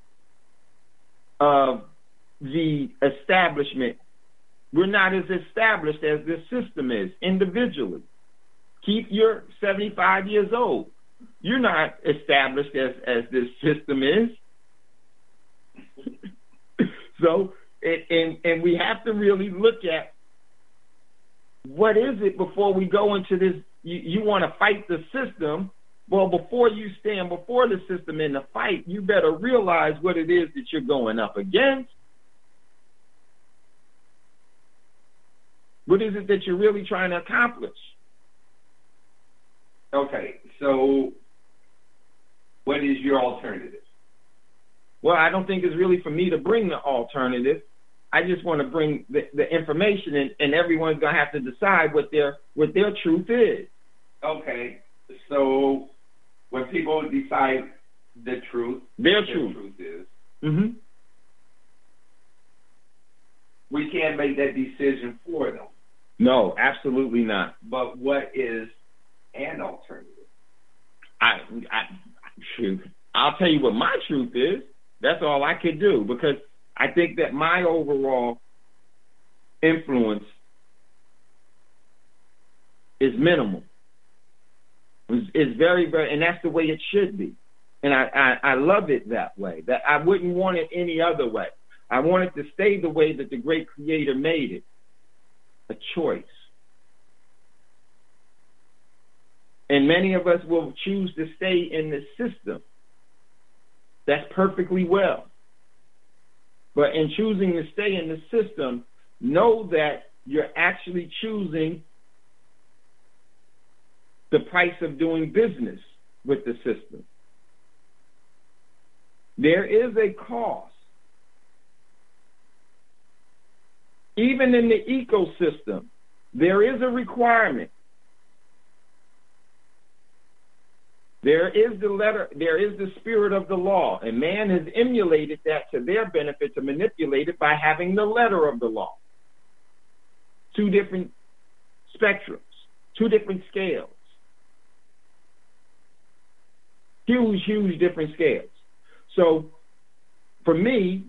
of the establishment. We're not as established as this system is individually. Keith, you're 75 years old. You're not established as this system is. So, and we have to really look at what is it before we go into this. You want to fight the system. Well, before you stand before the system in the fight, you better realize what it is that you're going up against. What is it that you're really trying to accomplish? Okay, so what is your alternative? Well, I don't think it's really for me to bring the alternative. I just want to bring the information, and everyone's going to have to decide what their truth is. Okay, so when people decide the truth, their truth is, we can't make that decision for them. No, absolutely not. But what is an alternative? I'll tell you what my truth is. That's all I could do, because I think that my overall influence is minimal. It's very, very, and that's the way it should be. And I love it that way. That I wouldn't want it any other way. I want it to stay the way that the great Creator made it. A choice. And many of us will choose to stay in the system. That's perfectly well. But in choosing to stay in the system, know that you're actually choosing the price of doing business with the system. There is a cost. Even in the ecosystem, there is a requirement. There is the spirit of the law, and man has emulated that to their benefit to manipulate it by having the letter of the law. Two different spectrums, two different scales. Huge different scales. So for me,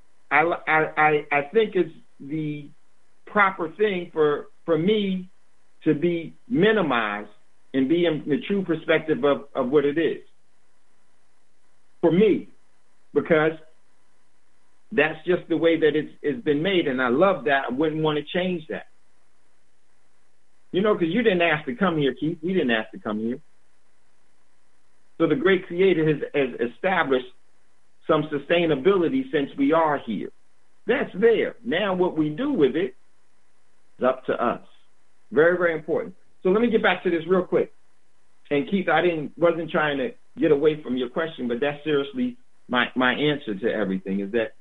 I think it's the proper thing for me to be minimized and be in the true perspective of what it is. For me, because that's just the way that it's been made, and I love that. I wouldn't want to change that. You know, because you didn't ask to come here, Keith. We didn't ask to come here. So the great Creator has established some sustainability since we are here. That's there. Now what we do with it is up to us. Very, very important. So let me get back to this real quick. And Keith, wasn't trying to get away from your question, but that's seriously my answer to everything, is that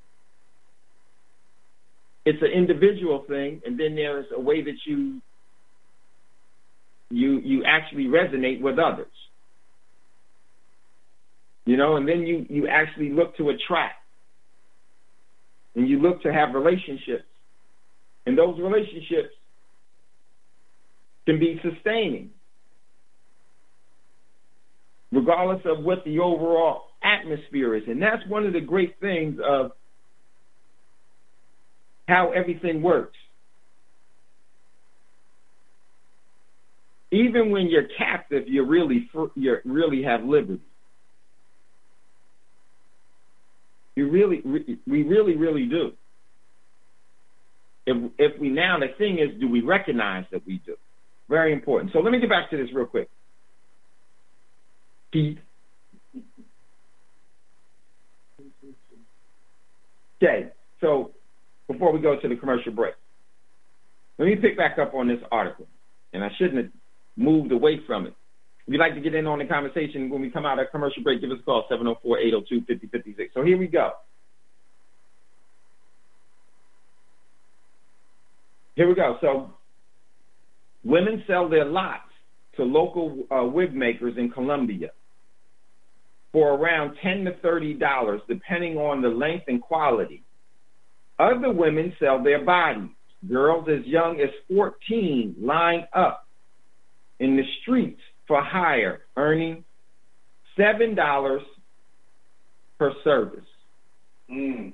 it's an individual thing, and then there's a way that you actually resonate with others. You know, and then you actually look to attract, and you look to have relationships, and those relationships can be sustaining, regardless of what the overall atmosphere is. And that's one of the great things of how everything works. even when you're captive, you really have liberty. We really do. If we now, the thing is, do we recognize that we do? Very important. So let me get back to this real quick. Keith. Okay, so before we go to the commercial break, let me pick back up on this article. And I shouldn't have moved away from it. If you'd like to get in on the conversation when we come out of commercial break, give us a call, 704-802-5056. So here we go. So women sell their lots to local wig makers in Colombia for around $10 to $30, depending on the length and quality. Other women sell their bodies. Girls as young as 14 line up in the streets for hire, earning $7 per service. Due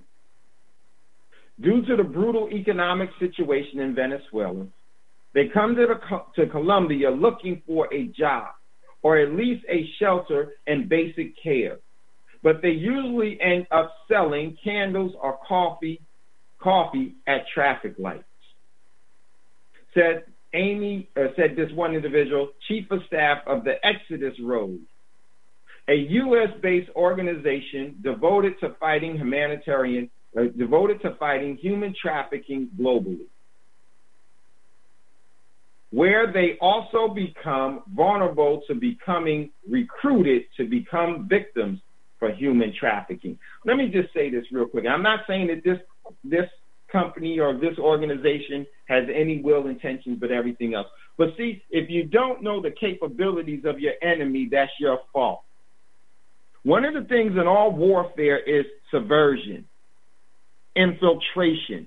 to the brutal economic situation in Venezuela, they come to Colombia looking for a job or at least a shelter and basic care. But they usually end up selling candles or coffee at traffic lights. Said this one individual, chief of staff of the Exodus Road, a U.S.-based organization devoted to fighting human trafficking globally, where they also become vulnerable to becoming recruited to become victims for human trafficking. Let me just say this real quick. I'm not saying that this company or this organization has any ill intentions but everything else. But see, if you don't know the capabilities of your enemy, that's your fault. One of the things in all warfare is subversion, infiltration.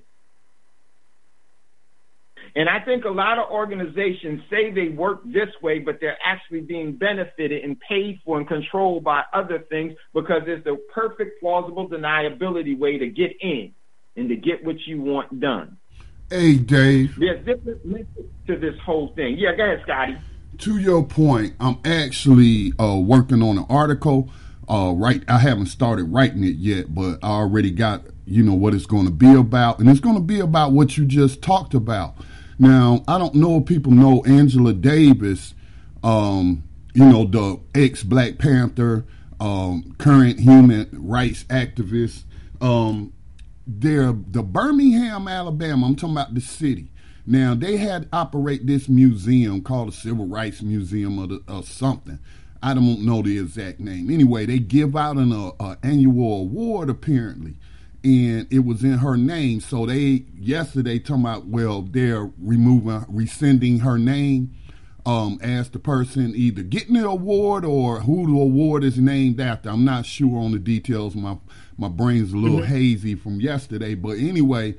And I think a lot of organizations say they work this way, but they're actually being benefited and paid for and controlled by other things because it's the perfect, plausible deniability way to get in and to get what you want done. Hey, Dave. There's different methods to this whole thing. Yeah, go ahead, Scotty. To your point, I'm actually working on an article. I haven't started writing it yet, but I already got, what it's going to be about. And it's going to be about what you just talked about. Now, I don't know if people know Angela Davis, the ex-Black Panther, current human rights activist. They're the Birmingham, Alabama. I'm talking about the city. Now, they had operate this museum called the Civil Rights Museum or something. I don't know the exact name. Anyway, they give out an annual award, apparently, and it was in her name. So yesterday talking about, they're rescinding her name as the person either getting the award or who the award is named after. I'm not sure on the details. My brain's a little hazy from yesterday. But anyway,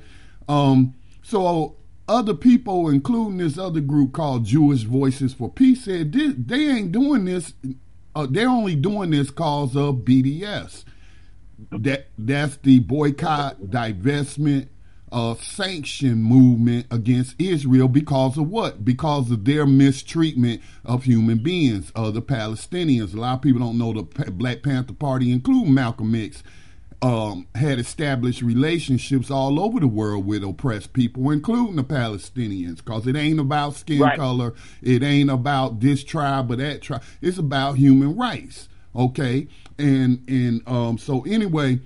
so other people, including this other group called Jewish Voices for Peace, said they ain't doing this. They're only doing this because of BDS. That's the boycott, divestment, sanction movement against Israel because of what? Because of their mistreatment of human beings, the Palestinians. A lot of people don't know the Black Panther Party, including Malcolm X, had established relationships all over the world with oppressed people, including the Palestinians, because it ain't about skin color. It ain't about this tribe or that tribe. It's about human rights. Okay. And so anyway,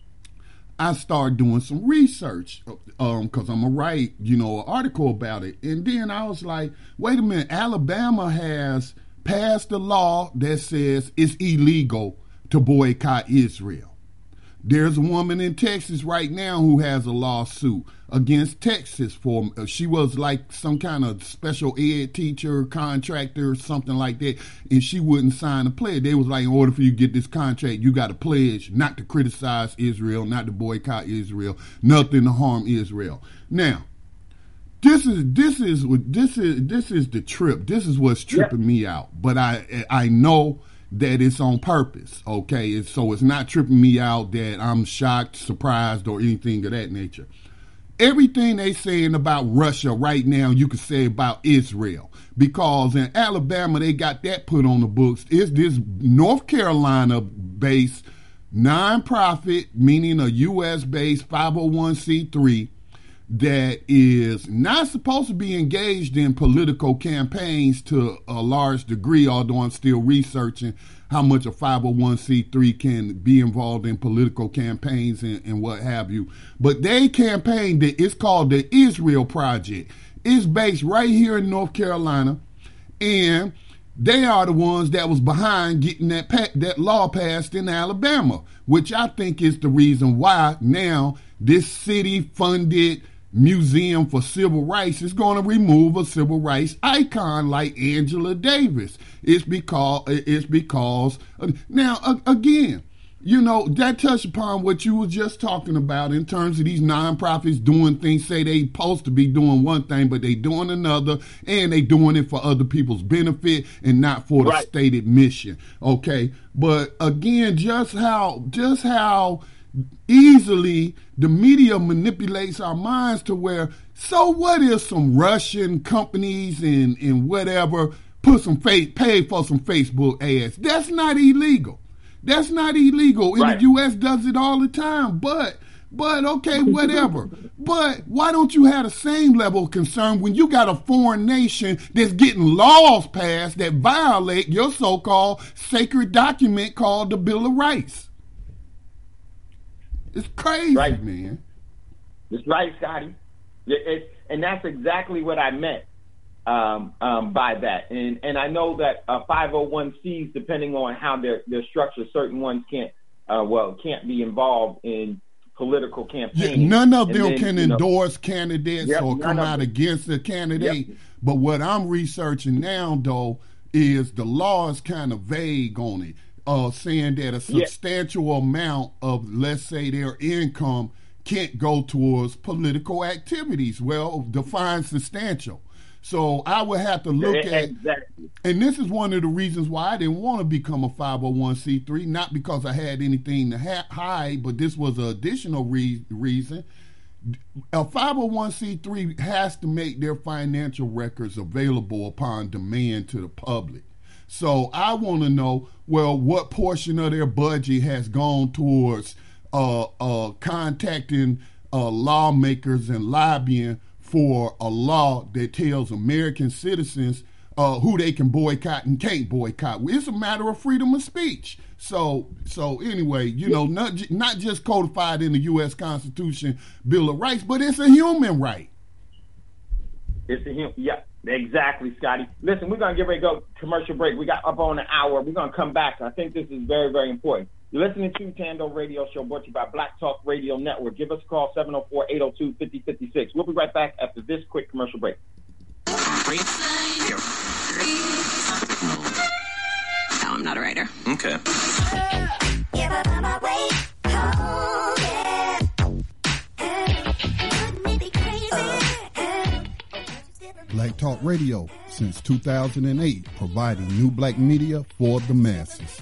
I started doing some research, because I'm going to write, an article about it. And then I was like, wait a minute, Alabama has passed a law that says it's illegal to boycott Israel. There's a woman in Texas right now who has a lawsuit against Texas for, she was like some kind of special ed teacher, contractor, something like that, and she wouldn't sign a pledge. They was like, in order for you to get this contract, you got to pledge not to criticize Israel, not to boycott Israel, nothing to harm Israel. Now, this is the trip. This is what's tripping me out. But I know that it's on purpose, so it's not tripping me out that I'm shocked, surprised, or anything of that nature. everything they saying about Russia right now, you could say about Israel. Because in Alabama, they got that put on the books. It's this North Carolina-based nonprofit, meaning a U.S.-based 501c3, that is not supposed to be engaged in political campaigns to a large degree, although I'm still researching how much a 501c3 can be involved in political campaigns and what have you. But they campaigned, it's called the Israel Project. It's based right here in North Carolina, and they are the ones that was behind getting that law passed in Alabama, which I think is the reason why now this city-funded Museum for Civil Rights is going to remove a civil rights icon like Angela Davis. It's because now again, you know, that touched upon what you were just talking about in terms of these nonprofits doing things, say they supposed to be doing one thing, but they doing another, and they doing it for other people's benefit and not for the stated mission. Okay. But again, just how easily the media manipulates our minds to where, so what if some Russian companies and whatever pay for some Facebook ads? That's not illegal. That's not illegal. In the U.S. does it all the time. But okay, whatever. But why don't you have the same level of concern when you got a foreign nation that's getting laws passed that violate your so-called sacred document called the Bill of Rights? It's crazy, man. That's right, Scotty. And that's exactly what I meant by that. And I know that 501Cs, depending on how they're structured, certain ones can't be involved in political campaigns. Yeah, none of them can endorse candidates or come out against a candidate. Yep. But what I'm researching now, though, is the law is kind of vague on it. Saying that a substantial amount of, let's say, their income can't go towards political activities. Well, define substantial. So I would have to look at, and this is one of the reasons why I didn't want to become a 501c3, not because I had anything to hide, but this was an additional reason. A 501c3 has to make their financial records available upon demand to the public. So I want to know, well, what portion of their budget has gone towards contacting lawmakers and lobbying for a law that tells American citizens who they can boycott and can't boycott. It's a matter of freedom of speech. So anyway, you know, not just codified in the U.S. Constitution, Bill of Rights, but it's a human right. Exactly, Scotty. Listen, we're going to get ready to go commercial break. We got up on an hour. We're going to come back. I think this is very, very important. You're listening to Tando Radio Show, brought to you by Black Talk Radio Network. Give us a call, 704-802-5056. We'll be right back after this quick commercial break. No, I'm not a writer. Okay. Black Talk Radio, since 2008, providing new black media for the masses.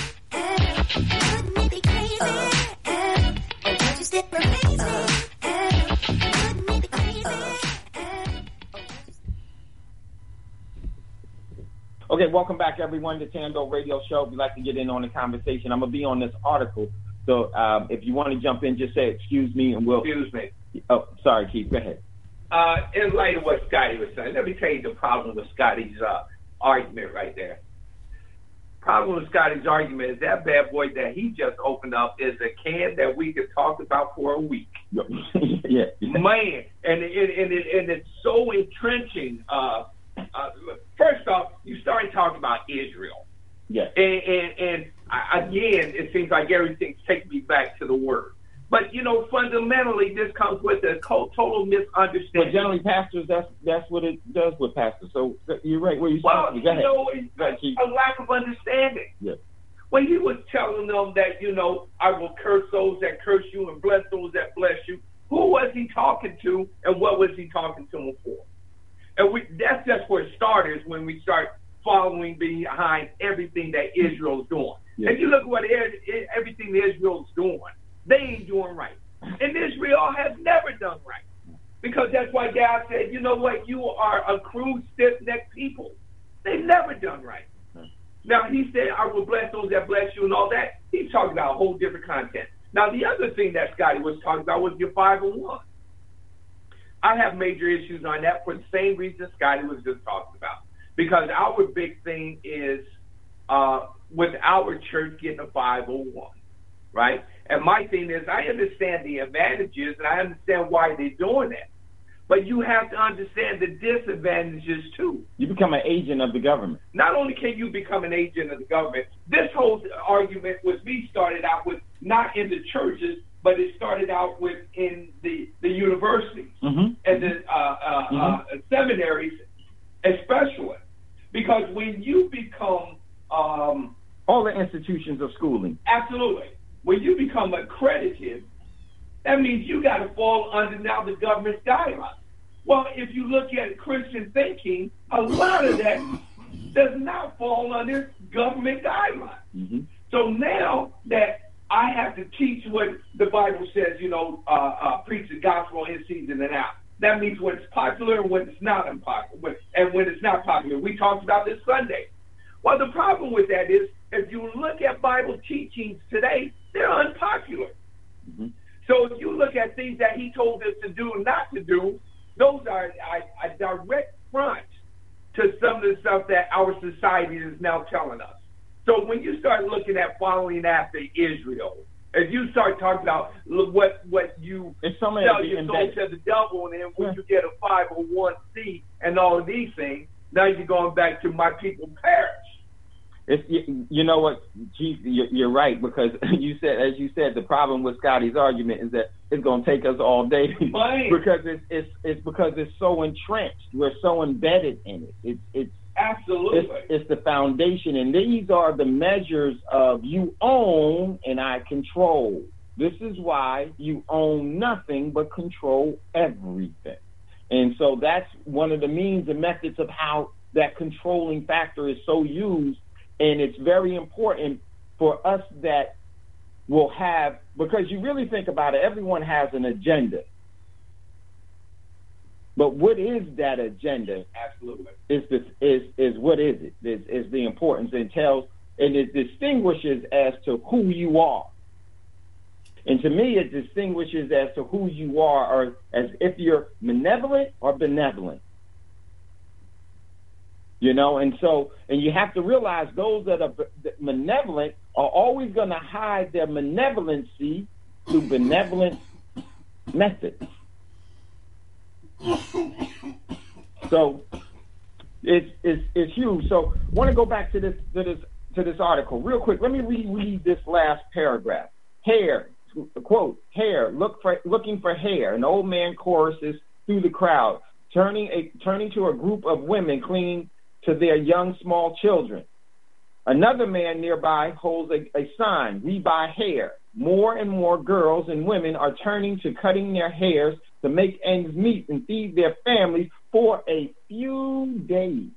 Okay, welcome back, everyone, to Tando Radio Show. If you'd like to get in on the conversation, I'm going to be on this article. So if you want to jump in, just say, excuse me, and we'll... Excuse me. Oh, sorry, Keith, go ahead. In light of what Scotty was saying, let me tell you the problem with Scotty's argument right there. Problem with Scotty's argument is that bad boy that he just opened up is a can that we could talk about for a week. Yeah. Man, and it's so entrenching. First off, you started talking about Israel. Yeah. And again, it seems like everything's taking me back to the word. But, you know, fundamentally, this comes with a total misunderstanding. But generally, pastors, that's what it does with pastors. So you're right where you're supposed to be. Well, you know, it's a lack of understanding. Yeah. When he was telling them that, you know, I will curse those that curse you and bless those that bless you, who was he talking to and what was he talking to them for? And that's just where it started, when we start following behind everything that Israel's doing. Yeah. If you look at what everything Israel's doing, they ain't doing right. And Israel has never done right. Because that's why God said, you know what, you are a crude, stiff-necked people. They've never done right. Now, he said, I will bless those that bless you and all that. He's talking about a whole different content. Now, the other thing that Scotty was talking about was your 501. I have major issues on that for the same reason Scotty was just talking about. Because our big thing is with our church getting a 501, right? And my thing is, I understand the advantages and I understand why they're doing that. But you have to understand the disadvantages too. You become an agent of the government. Not only can you become an agent of the government, this whole argument with me started out with not in the churches, but it started out with in the universities and the seminaries especially. Because when you become... all the institutions of schooling. Absolutely. When you become accredited, that means you got to fall under now the government's guidelines. Well, if you look at Christian thinking, a lot of that does not fall under government guidelines. So now that I have to teach what the Bible says, preach the gospel in season and out. That means when it's popular and when it's not unpopular, and when it's not popular. We talked about this Sunday. Well, the problem with that is, if you look at Bible teachings today, they're unpopular. So if you look at things that he told us to do and not to do, those are a direct front to some of the stuff that our society is now telling us. So when you start looking at following after Israel, if you start talking about what you sell your soul to the devil, and then when you get a 501c and all of these things, now you're going back to my people perish. You know what, Chief, you're right, because as you said, the problem with Scotty's argument is that it's going to take us all day because it's because it's so entrenched. We're so embedded in it. It's absolutely it's the foundation, and these are the measures of you own and I control. This is why you own nothing but control everything, and so that's one of the means and methods of how that controlling factor is so used. And it's very important for us that will have, because you really think about it, everyone has an agenda. But what is that agenda? Absolutely. Is what is it? Is the importance. It tells, and it distinguishes as to who you are. And to me, it distinguishes as to who you are, or as if you're malevolent or benevolent. And you have to realize those that are malevolent are always going to hide their malevolency through benevolent methods. So it's huge. So I want to go back to this article real quick. Let me reread this last paragraph. Hair, quote, hair, looking for hair. An old man choruses through the crowd, turning to a group of women clinging to their young, small children. Another man nearby holds a sign, "We buy hair." More and more girls and women are turning to cutting their hairs to make ends meet and feed their families for a few days.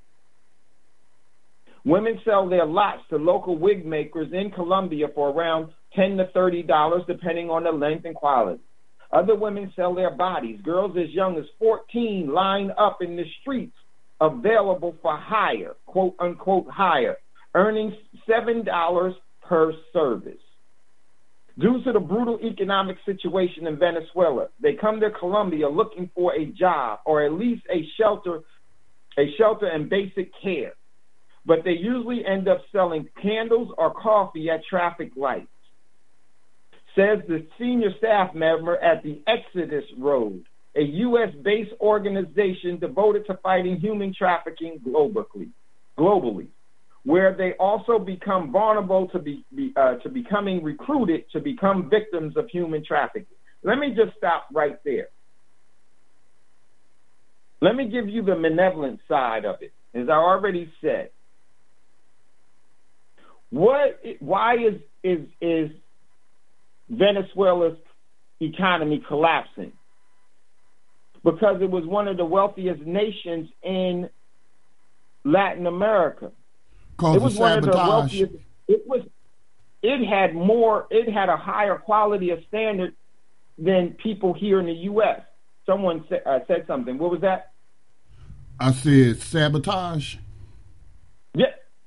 Women sell their lots to local wig makers in Colombia for around $10 to $30, depending on the length and quality. Other women sell their bodies. Girls as young as 14 line up in the streets, available for hire, quote unquote hire, earning $7 per service. Due to the brutal economic situation in Venezuela, they come to Colombia looking for a job or at least a shelter and basic care. But they usually end up selling candles or coffee at traffic lights, says the senior staff member at the Exodus Road, a U.S.-based organization devoted to fighting human trafficking globally, where they also become vulnerable to becoming recruited to become victims of human trafficking. Let me just stop right there. Let me give you the benevolent side of it. As I already said, why is Venezuela's economy collapsing? Because it was one of the wealthiest nations in Latin America. It was one of the wealthiest. It had a higher quality of standard than people here in the U.S. someone said something. What was that? I said sabotage. Yeah.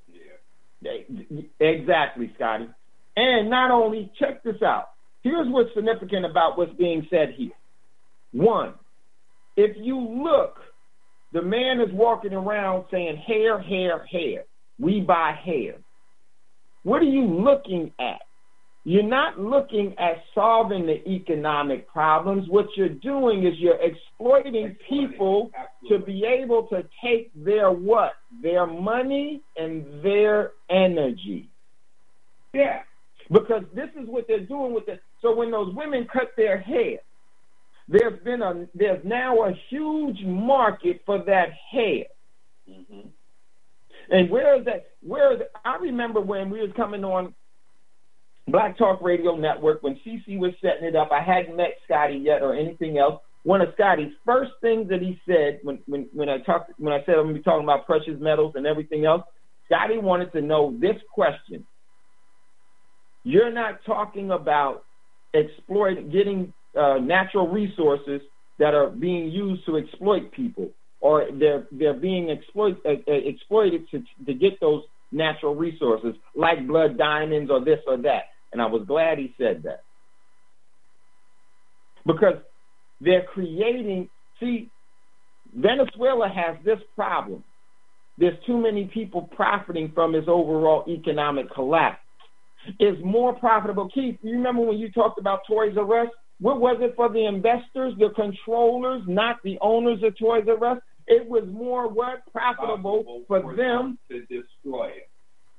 Exactly, Scotty. And not only, check this out. Here's what's significant about what's being said here. One, if you look, the man is walking around saying hair, hair, hair. We buy hair. What are you looking at? You're not looking at solving the economic problems. What you're doing is you're exploiting people to be able to take their what? Their money and their energy. Yeah. Because this is what they're doing with it. So when those women cut their hair, there's now a huge market for that hair. Mm-hmm. And where is that? I remember when we was coming on Black Talk Radio Network, when CC was setting it up, I hadn't met Scotty yet or anything else. One of Scotty's first things that he said when I said I'm going to be talking about precious metals and everything else, Scotty wanted to know this question. You're not talking about getting natural resources that are being used to exploit people, or they're being exploited to get those natural resources like blood diamonds or this or that. And I was glad he said that. Because they're creating, see, Venezuela has this problem. There's too many people profiting from its overall economic collapse. It's more profitable. Keith, you remember when you talked about Toys R Us? What was it for the investors, the controllers, not the owners of Toys R Us? It was more what? Profitable for them to destroy it.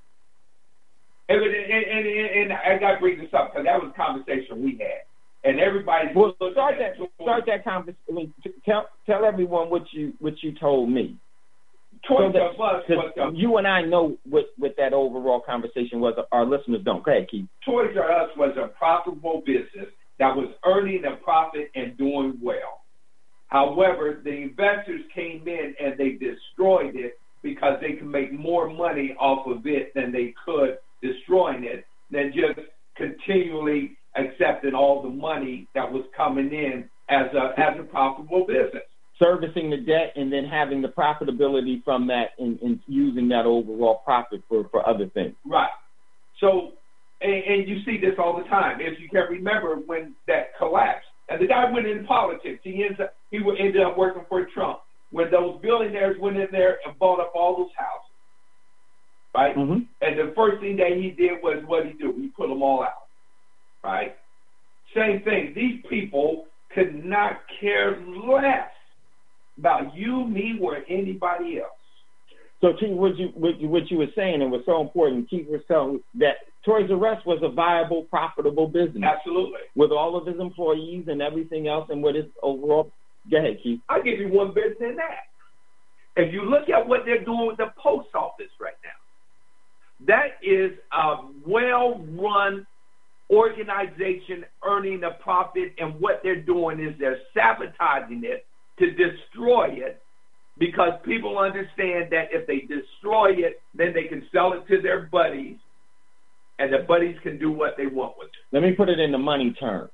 And I got to bring this up because that was a conversation we had. And everybody. Well, start that conversation. Tell everyone what you told me. Toys R Us you and I know what that overall conversation was. Our listeners don't. Go ahead, Keith. Toys R Us was a profitable business that was earning a profit and doing well. However, the investors came in and they destroyed it because they could make more money off of it than they could destroying it, than just continually accepting all the money that was coming in as a profitable business. Servicing the debt and then having the profitability from that and using that overall profit for other things. Right. So, and you see this all the time. If you can remember when that collapsed, and the guy went in politics, he ended up working for Trump. When those billionaires went in there and bought up all those houses, right? Mm-hmm. And the first thing that he did was what he do? He put them all out, right? Same thing. These people could not care less about you, me, or anybody else. So, Keith, what you were saying, and was so important, Keith was telling that Toys R Us was a viable, profitable business. Absolutely. With all of his employees and everything else, and with his overall. Go ahead, Keith. I'll give you one better than that. If you look at what they're doing with the post office right now, that is a well-run organization earning a profit, and what they're doing is they're sabotaging it to destroy it, because people understand that if they destroy it, then they can sell it to their buddies, and the buddies can do what they want with it. Let me put it in the money term.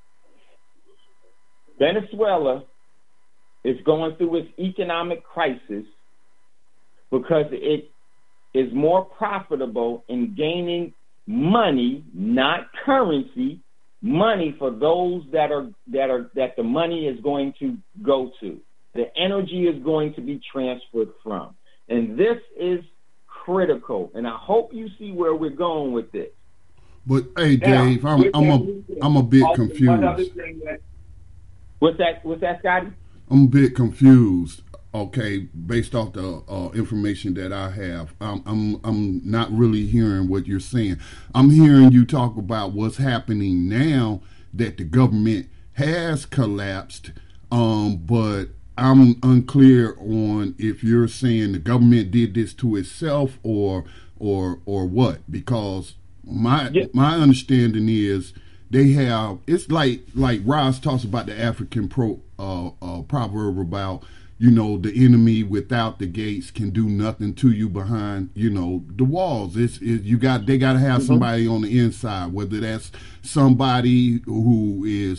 Venezuela is going through its economic crisis because it is more profitable in gaining money, not currency, money for those that the money is going to go to. The energy is going to be transferred from. And this is critical. And I hope you see where we're going with this. But hey, Dave, now, I'm a bit confused. What's that, Scotty? I'm a bit confused. Okay, based off the information that I have, I'm not really hearing what you're saying. I'm hearing you talk about what's happening now that the government has collapsed, but I'm unclear on if you're saying the government did this to itself or what, because my understanding is they have, it's like Ross talks about the African proverb about, the enemy without the gates can do nothing to you behind, the walls. They got to have somebody on the inside, whether that's somebody who is,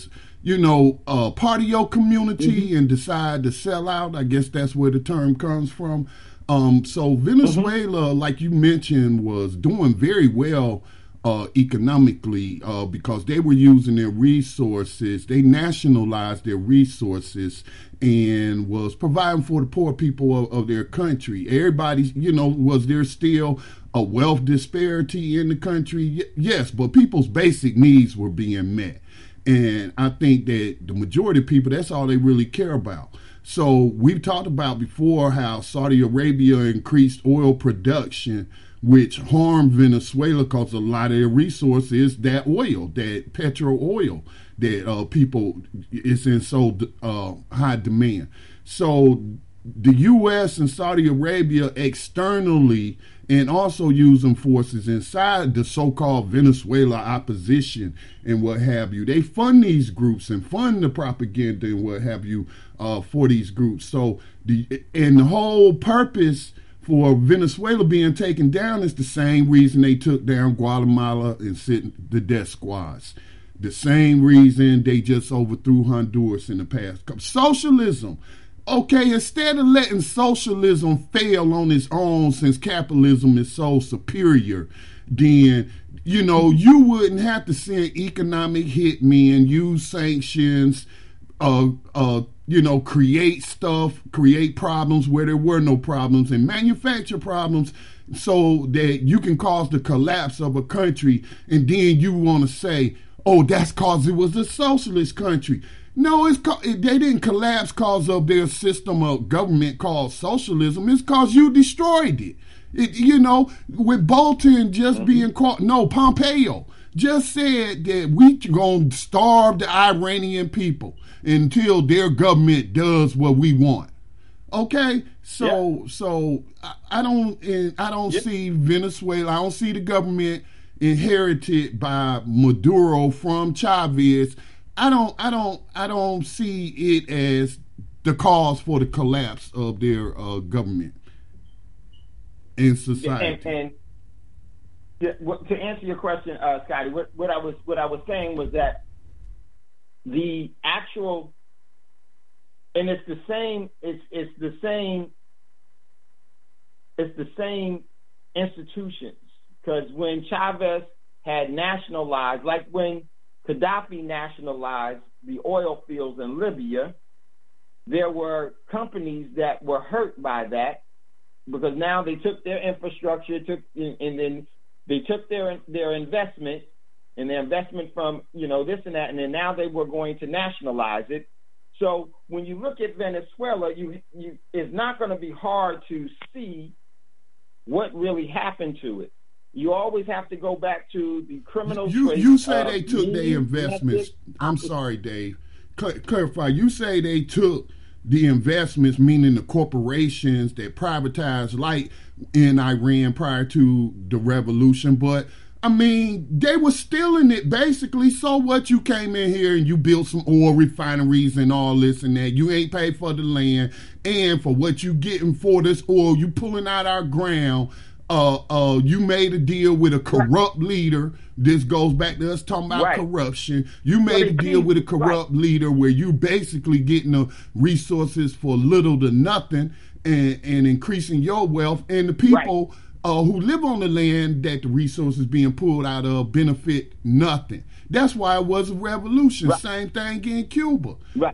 part of your community and decide to sell out. I guess that's where the term comes from. So Venezuela, like you mentioned, was doing very well economically because they were using their resources. They nationalized their resources and was providing for the poor people of their country. Everybody, was there still a wealth disparity in the country? Yes, but people's basic needs were being met. And I think that the majority of people, that's all they really care about. So we've talked about before how Saudi Arabia increased oil production, which harmed Venezuela because a lot of their resource is that oil, that petrol oil that people is in so high demand. So the U.S. and Saudi Arabia externally and also using forces inside the so-called Venezuela opposition and what have you. They fund these groups and fund the propaganda and what have you for these groups. So the whole purpose for Venezuela being taken down is the same reason they took down Guatemala and sent the death squads. The same reason they just overthrew Honduras in the past. Socialism. Okay, instead of letting socialism fail on its own since capitalism is so superior, then, you wouldn't have to send economic hitmen, use sanctions, create stuff, create problems where there were no problems, and manufacture problems so that you can cause the collapse of a country, and then you want to say, oh, that's because it was a socialist country. No, they didn't collapse because of their system of government called socialism. It's because you destroyed it. With Bolton just being caught. No, Pompeo just said that we going to starve the Iranian people until their government does what we want. Okay, so I don't see Venezuela. I don't see the government inherited by Maduro from Chavez. I don't see it as the cause for the collapse of their government and society. To answer your question, Scotty, what I was saying was that the actual, and it's the same institutions, because when Chavez had nationalized, like when Gaddafi nationalized the oil fields in Libya, there were companies that were hurt by that because now they took their infrastructure, and then they took their investment and their investment from this and that, and then now they were going to nationalize it. So when you look at Venezuela, it's not going to be hard to see what really happened to it. You always have to go back to the criminal. You say they took their investments. I'm sorry, Dave. Clarify. You say they took the investments, meaning the corporations that privatized, like in Iran prior to the revolution. But I mean, they were stealing it basically. So what? You came in here and you built some oil refineries and all this and that. You ain't paid for the land, and for what you getting for this oil, you pulling out our ground. You made a deal with a corrupt leader. This goes back to us talking about corruption. You made a deal with a corrupt leader where you basically getting the resources for little to nothing and increasing your wealth. And the people who live on the land that the resources being pulled out of benefit nothing. That's why it was a revolution. Same thing in Cuba. Right.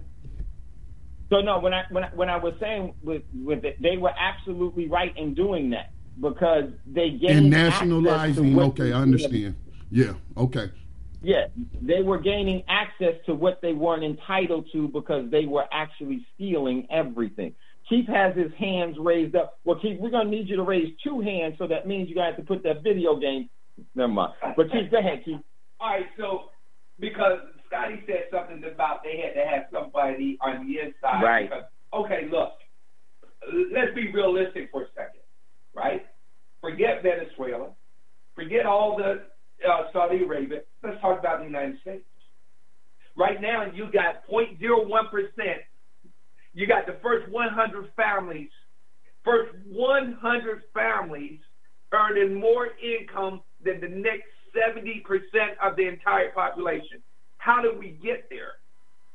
So no, when I was saying with it, they were absolutely right in doing that. Because they gained and nationalizing. Okay, I understand. Yeah. Okay. Yeah, they were gaining access to what they weren't entitled to because they were actually stealing everything. Keith has his hands raised up. Well, Keith, we're gonna need you to raise two hands, so that means you got to put that video game. Never mind. But Keith, go ahead, Keith. All right. So because Scotty said something about they had to have somebody on the inside. Right. Because, okay, look. Let's be realistic for a second. Right? Forget Venezuela. Forget all the Saudi Arabia. Let's talk about the United States. Right now, you got 0.01%. You got the first 100 families. First 100 families earning more income than the next 70% of the entire population. How did we get there?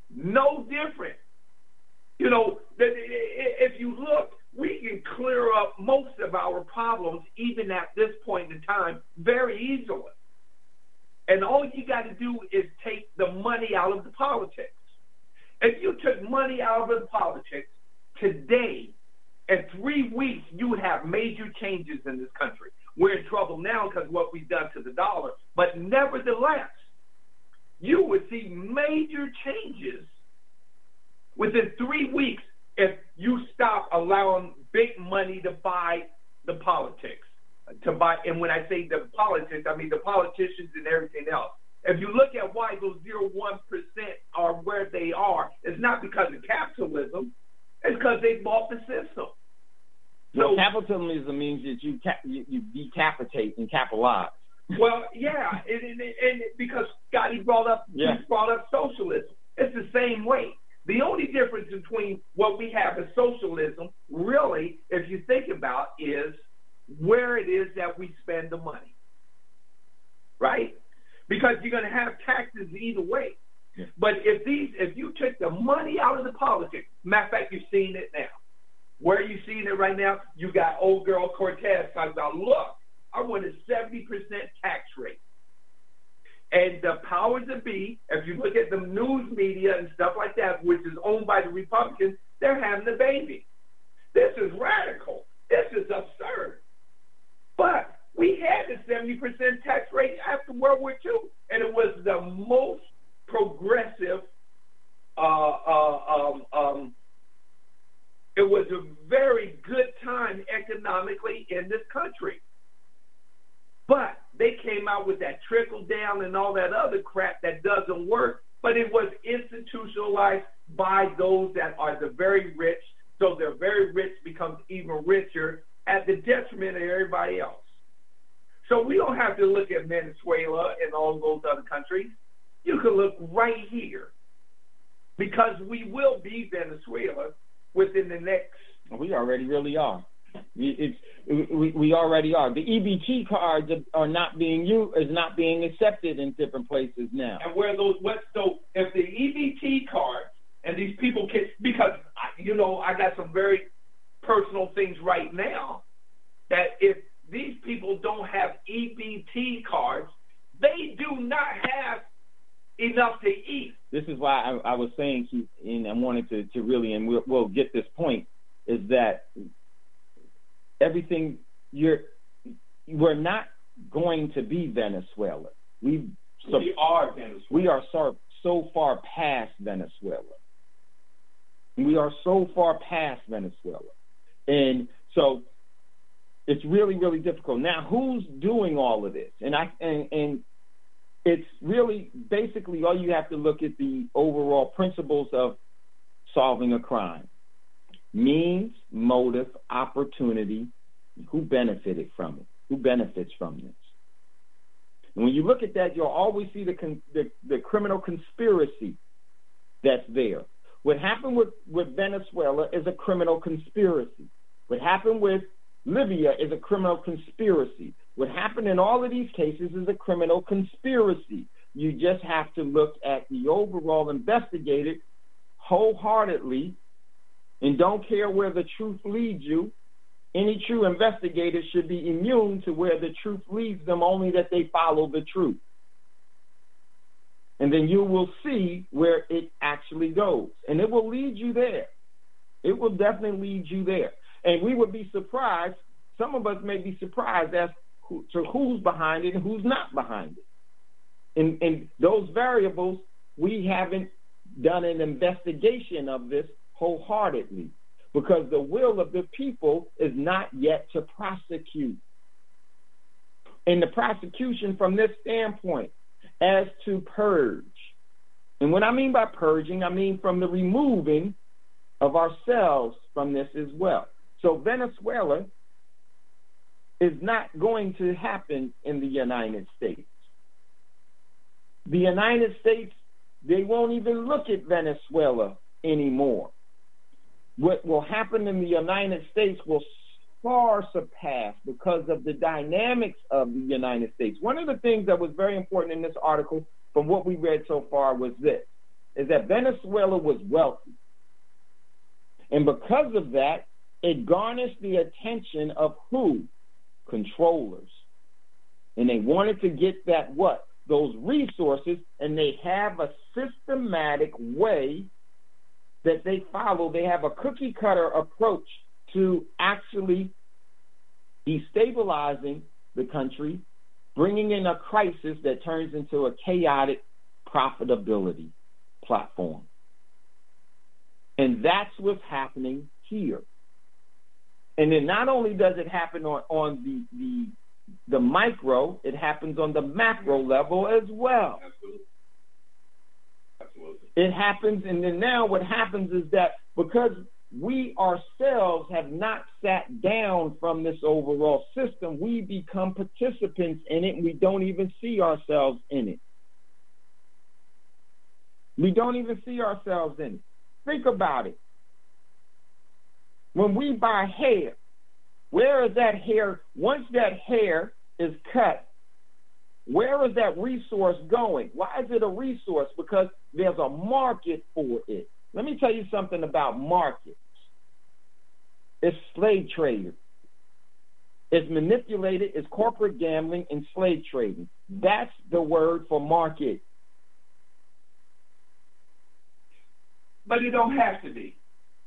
No different. You know, if you look, we can clear up most of our problems, even at this point in time, very easily. And all you got to do is take the money out of the politics. If you took money out of the politics today, in 3 weeks, you would have major changes in this country. We're in trouble now because of what we've done to the dollar. But nevertheless, you would see major changes within 3 weeks if you stop allowing big money to buy the politics. And when I say the politics, I mean the politicians and everything else. If you look at why those 0.1% are where they are, it's not because of capitalism. It's because they bought the system. So capitalism means that you decapitate and capitalize. Well, yeah, and because Scotty brought up socialism. It's the same way. The only difference between what we have as socialism, really, if you think about, is where it is that we spend the money, right? Because you're going to have taxes either way. Yeah. But if you took the money out of the politics, matter of fact, you're seeing it now. Where are you seeing it right now? You got old girl Cortez talking about, look, I want a 70% tax rate. And the powers that be, if you look at the news media and stuff like that, which is owned by the Republicans, they're having a baby. This is radical. This is absurd. But we had the 70% tax rate after World War II, and it was the most progressive. It was a very good time economically in this country. But they came out with that trickle down and all that other crap that doesn't work, but it was institutionalized by those that are the very rich, so their very rich becomes even richer at the detriment of everybody else. So we don't have to look at Venezuela and all those other countries. You can look right here, because we will be Venezuela within the next. We already really are. We already are. The EBT cards are not being is not being accepted in different places now. And where those so if the EBT cards and these people can, because I got some very personal things right now, that if these people don't have EBT cards, they do not have enough to eat. This is why I was saying, and I wanted to really, and we'll get this point, is that everything we're not going to be Venezuela. We are Venezuela. We are so far past Venezuela. We are so far past Venezuela. And so it's really, really difficult. Now, who's doing all of this? And it's really basically all you have to look at the overall principles of solving a crime. Means, motive, opportunity, who benefited from it? Who benefits from this? And when you look at that, you'll always see the criminal conspiracy that's there. What happened with Venezuela is a criminal conspiracy. What happened with Libya is a criminal conspiracy. What happened in all of these cases is a criminal conspiracy. You just have to look at the overall, investigate it wholeheartedly, and don't care where the truth leads you. Any true investigator should be immune to where the truth leads them, only that they follow the truth. And then you will see where it actually goes. And it will lead you there. It will definitely lead you there. And we would be surprised, some of us may be surprised as to who's behind it and who's not behind it. And those variables, we haven't done an investigation of this wholeheartedly, because the will of the people is not yet to prosecute. And the prosecution from this standpoint as to purge. And what I mean by purging, I mean from the removing of ourselves from this as well. So Venezuela is not going to happen in the United States. The United States, they won't even look at Venezuela anymore. What will happen in the United States will far surpass, because of the dynamics of the United States. One of the things that was very important in this article, from what we read so far, was this, is that Venezuela was wealthy. And because of that, it garnished the attention of who? Controllers. And they wanted to get that what? Those resources, and they have a systematic way that they follow. They have a cookie cutter approach to actually destabilizing the country, bringing in a crisis that turns into a chaotic profitability platform. And that's what's happening here. And then not only does it happen on the micro, it happens on the macro level as well. Absolutely. It happens, and then now what happens is that because we ourselves have not sat down from this overall system, we become participants in it, and we don't even see ourselves in it. We don't even see ourselves in it. Think about it. When we buy hair, where is that hair? Once that hair is cut, where is that resource going? Why is it a resource? Because there's a market for it. Let me tell you something about markets. It's slave trading. It's manipulated. It's corporate gambling and slave trading. That's the word for market. But it don't have to be.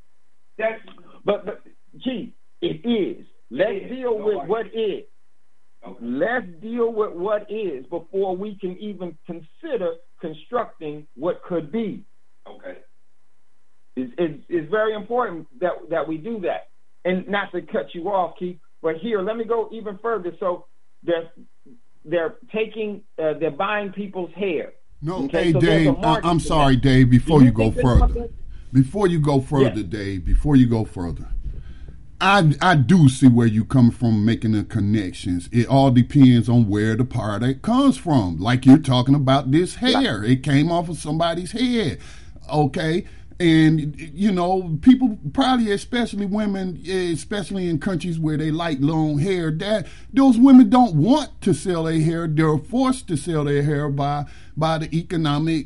But gee, it is. Let's deal with what is. Okay. Let's deal with what is before we can even consider constructing what could be. Okay. It's very important that we do that. And not to cut you off, Keith, but here, let me go even further. So they're taking, they're buying people's hair. No, okay? hey, So Dave, I'm sorry, Dave, before you go further. Before you go further, Dave, before you go further, I do see where you come from making the connections. It all depends on where the product comes from. Like you're talking about this hair. It came off of somebody's head, okay? And, you know, people probably, especially women, especially in countries where they like long hair, that those women don't want to sell their hair. They're forced to sell their hair by the economic,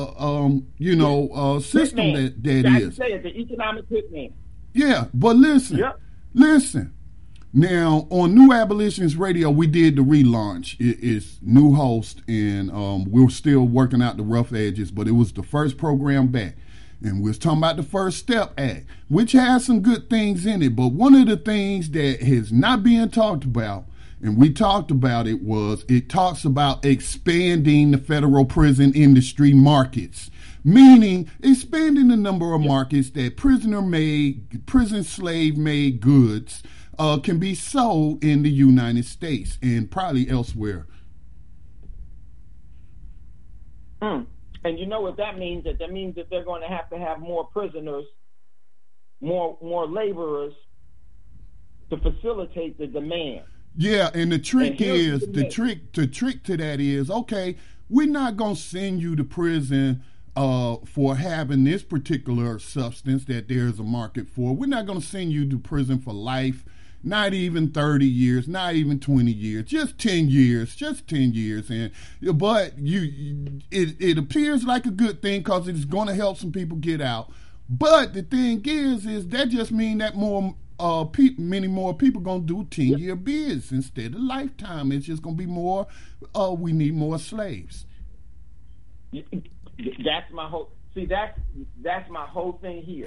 system that is. Say it, the economic hitman. Yeah, but listen. Now, on New Abolitionist Radio, we did the relaunch. It's new host, and we're still working out the rough edges, but it was the first program back. And we was talking about the First Step Act, which has some good things in it. But one of the things that is not being talked about, and we talked about it, was it talks about expanding the federal prison industry markets, meaning expanding the number of markets that prison slave-made goods can be sold in the United States and probably elsewhere. And you know what that means? That means that they're going to have more prisoners, more laborers to facilitate the demand. Yeah, and the trick is the trick to that is, okay, we're not going to send you to prison for having this particular substance that there's a market for. We're not going to send you to prison for life, not even 30 years, not even 20 years, just 10 years, but it appears like a good thing because it's going to help some people get out. But the thing is that just means that many more people going to do 10-year bids instead of lifetime. It's just going to be more, we need more slaves. That's my whole, that's my whole thing here.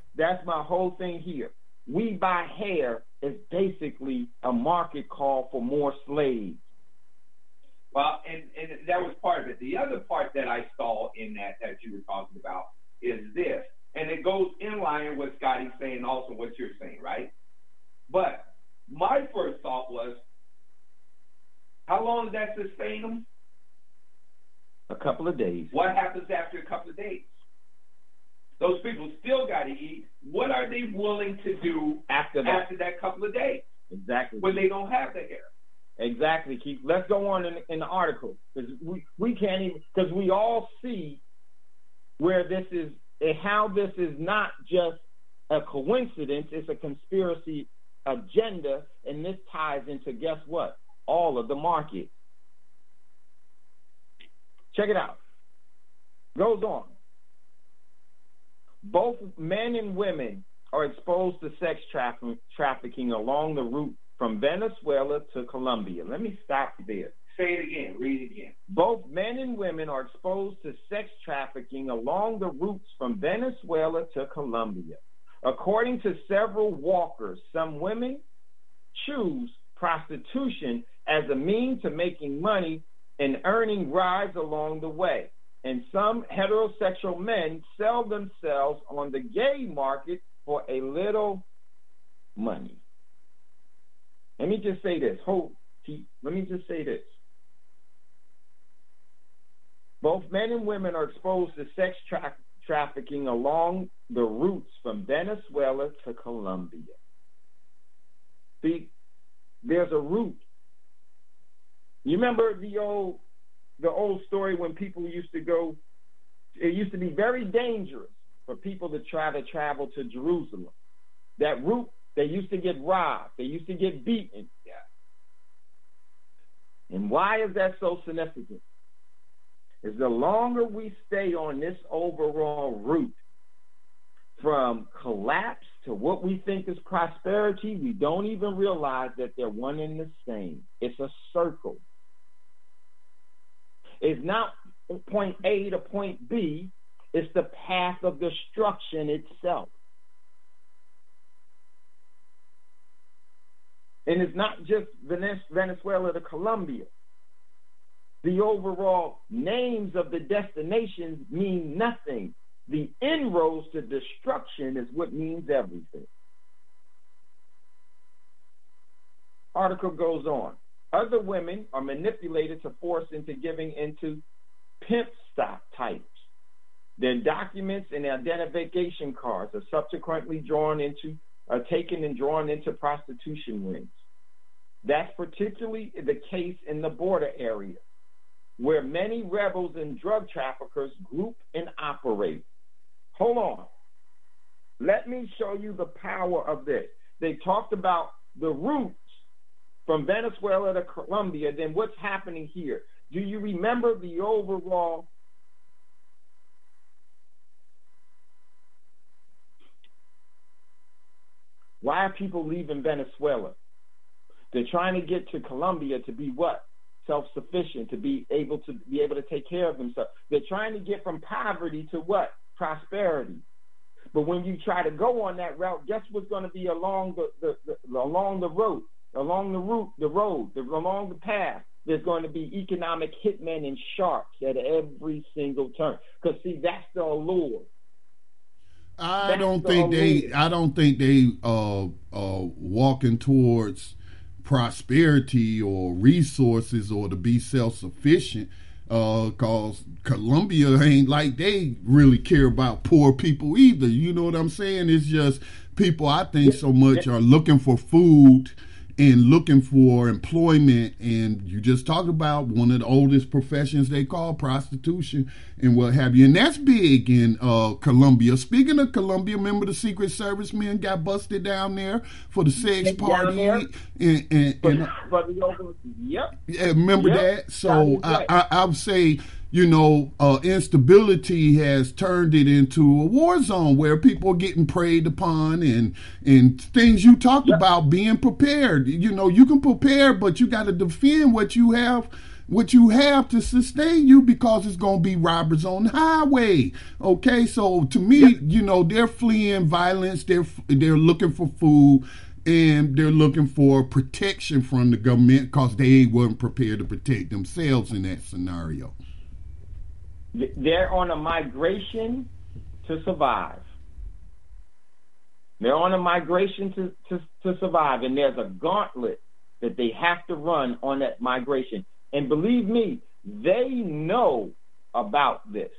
We buy hair is basically a market call for more slaves. Well, and that was part of it. The other part that I saw in that you were talking about is this, and it goes in line with Scotty's saying, also what you're saying, right? But my first thought was, how long does that sustain them? A couple of days. What happens after a couple of days? Those people still got to eat. What are they willing to do after that couple of days? Exactly. When they don't have the hair. Exactly, Keith. Let's go on in the article, because we can't even, because we all see where this is, how this is not just a coincidence, it's a conspiracy agenda, and this ties into, guess what? All of the market. Check it out. Goes on. Both men and women are exposed to sex trafficking along the route from Venezuela to Colombia. Let me stop there. Say it again. Read it again. Both men and women are exposed to sex trafficking along the routes from Venezuela to Colombia. According to several walkers, some women choose prostitution as a means to making money and earning rides along the way. And some heterosexual men sell themselves on the gay market for a little money. Let me just say this. Let me just say this. Both men and women are exposed to sex trafficking along the routes from Venezuela to Colombia. See, there's a route. You remember the old story when people used to go, it used to be very dangerous for people to try to travel to Jerusalem. That route, they used to get robbed. They used to get beaten. Yeah. And why is that so significant? Is the longer we stay on this overall route from collapse to what we think is prosperity, we don't even realize that they're one and the same. It's a circle. It's not point A to point B. It's the path of destruction itself. And it's not just Venezuela to Colombia. The overall names of the destinations mean nothing. The inroads to destruction is what means everything. Article goes on. Other women are manipulated to force into giving into pimp stock types. Their documents and identification cards are subsequently taken and drawn into prostitution rings. That's particularly the case in the border area, where many rebels and drug traffickers group and operate. Hold on. Let me show you the power of this. They talked about the routes from Venezuela to Colombia. Then what's happening here? Do you remember the overall why are people leaving Venezuela? They're trying to get to Colombia to be what? Self-sufficient, to be able to take care of themselves. They're trying to get from poverty to what? Prosperity. But when you try to go on that route, guess what's going to be along along the path? There's going to be economic hitmen and sharks at every single turn. Because see, that's the allure. I don't think they walking towards prosperity or resources or to be self-sufficient, cause Colombia ain't like they really care about poor people either. You know what I'm saying? It's just people, I think, so much are looking for food and looking for employment. And you just talked about one of the oldest professions they call prostitution and what have you. And that's big in Colombia. Speaking of Colombia, remember the Secret Service men got busted down there for the sex party? Remember that? So I would say, instability has turned it into a war zone where people are getting preyed upon and things you talked about being prepared. You can prepare, but you got to defend what you have to sustain you, because it's going to be robbers on the highway. Okay, so to me, they're fleeing violence. They're looking for food. And they're looking for protection from the government because they weren't prepared to protect themselves in that scenario. They're on a migration to survive. They're on a migration to survive, and there's a gauntlet that they have to run on that migration. And believe me, they know about this.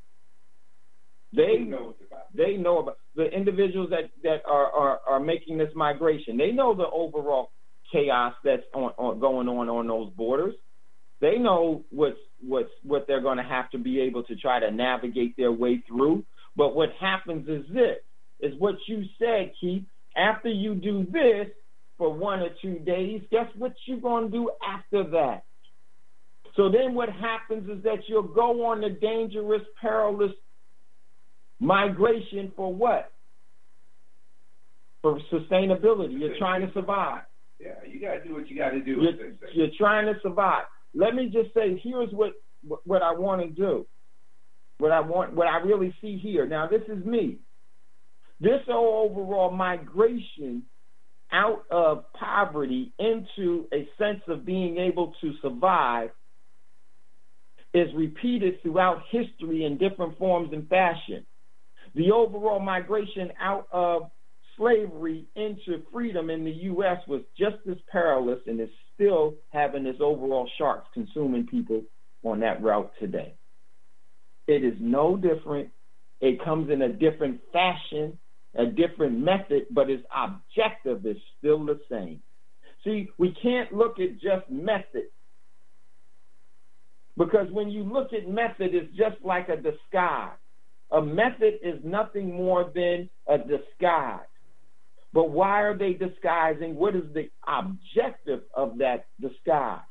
They know about the individuals that are making this migration. They know the overall chaos that's going on those borders. They know what they're going to have to be able to try to navigate their way through. But what happens is what you said, Keith. After you do this for 1 or 2 days, guess what you're going to do after that? So then what happens is that you'll go on the dangerous, perilous Migration for what? For sustainability. You're trying to survive. Yeah, you got to do what you got to do. You're trying to survive. Let me just say, here's what I want to do. What I really see here. Now, this is me. This overall migration out of poverty into a sense of being able to survive is repeated throughout history in different forms and fashion. The overall migration out of slavery into freedom in the U.S. was just as perilous and is still having its overall sharks consuming people on that route today. It is no different. It comes in a different fashion, a different method, but its objective is still the same. See, we can't look at just method, because when you look at method, it's just like a disguise. A method is nothing more than a disguise. But why are they disguising? What is the objective of that disguise?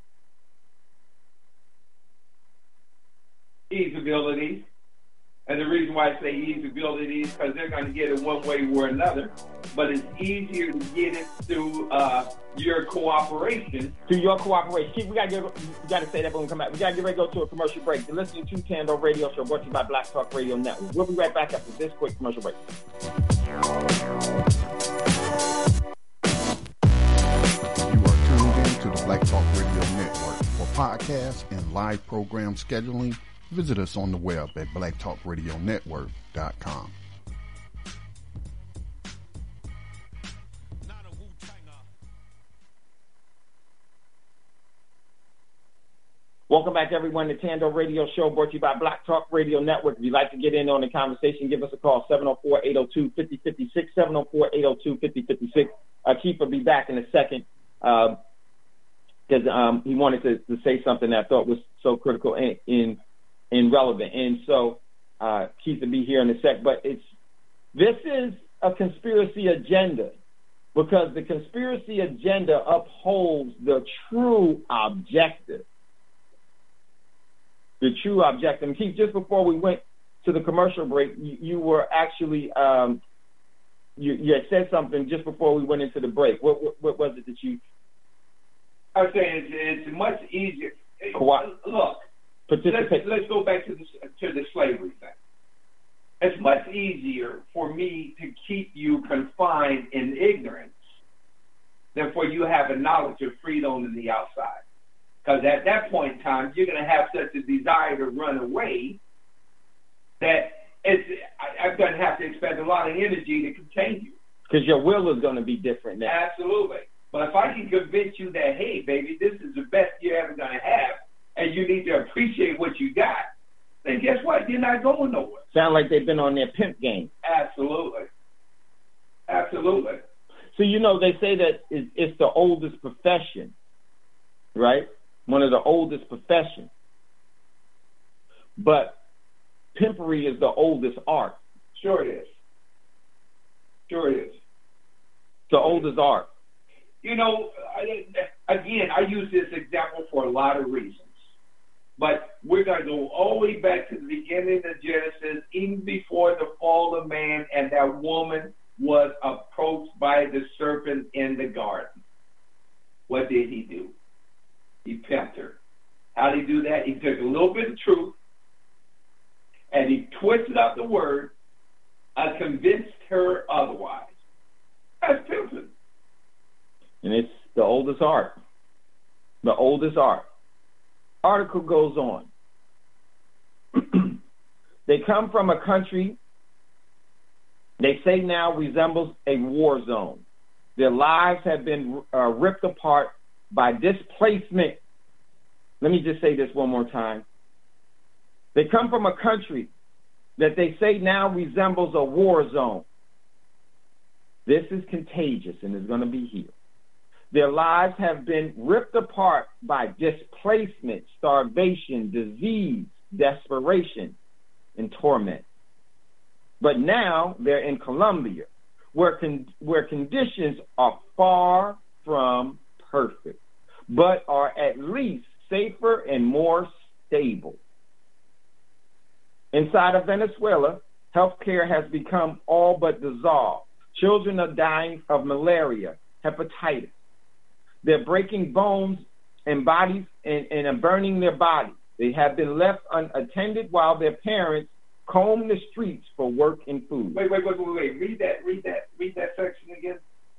Easeability. And the reason why I say easeability is because they're going to get it one way or another. But it's easier to get it through your cooperation. Through your cooperation. We got to say that when we come back. We got to get ready to go to a commercial break. You're listening to Tando Radio Show, brought to you by Black Talk Radio Network. We'll be right back after this quick commercial break. You are tuned in to the Black Talk Radio Network. For podcasts and live program scheduling, visit us on the web at blacktalkradionetwork.com. Welcome back, everyone, to Tando Radio Show, brought to you by Black Talk Radio Network. If you'd like to get in on the conversation, give us a call, 704-802-5056, 704-802-5056. Keith will be back in a second because he wanted to say something that I thought was so critical and relevant. And so Keith will be here in a sec. But this is a conspiracy agenda, because the conspiracy agenda upholds the true objective. The true objective. And Keith, just before we went to the commercial break, you were actually you had said something just before we went into the break. What was it that you? I was saying it's much easier. Look, participate. Let's go back to the slavery thing. It's much easier for me to keep you confined in ignorance than for you to have a knowledge of freedom on the outside. Because at that point in time, you're going to have such a desire to run away that I'm going to have to expend a lot of energy to contain you. Because your will is going to be different now. Absolutely. But if I can convince you that, hey, baby, this is the best you're ever going to have, and you need to appreciate what you got, then guess what? You're not going nowhere. Sound like they've been on their pimp game. Absolutely. Absolutely. So, they say that it's the oldest profession, right? One of the oldest professions. But pimpery is the oldest art. Sure it is. Sure it is. The oldest art. Again, I use this example for a lot of reasons. But we're going to go all the way back to the beginning of Genesis, even before the fall of man, and that woman was approached by the serpent in the garden. What did he do? He pimped her. How did he do that? He took a little bit of truth and he twisted up the word and convinced her otherwise. That's pimping. And it's the oldest art. The oldest art. Article goes on. They come from a country they say now resembles a war zone. Their lives have been ripped apart by displacement. Let me just say this one more time. They come from a country that they say now resembles a war zone. This is contagious and is going to be here. Their lives have been ripped apart by displacement, starvation, disease, desperation, and torment. But now they're in Colombia, where conditions are far from perfect, but are at least safer and more stable. Inside of Venezuela, Healthcare has become all but dissolved. Children are dying of malaria, hepatitis. They're breaking bones and bodies and are burning their bodies. They have been left unattended while their parents comb the streets for work and food. Wait. Read that section again.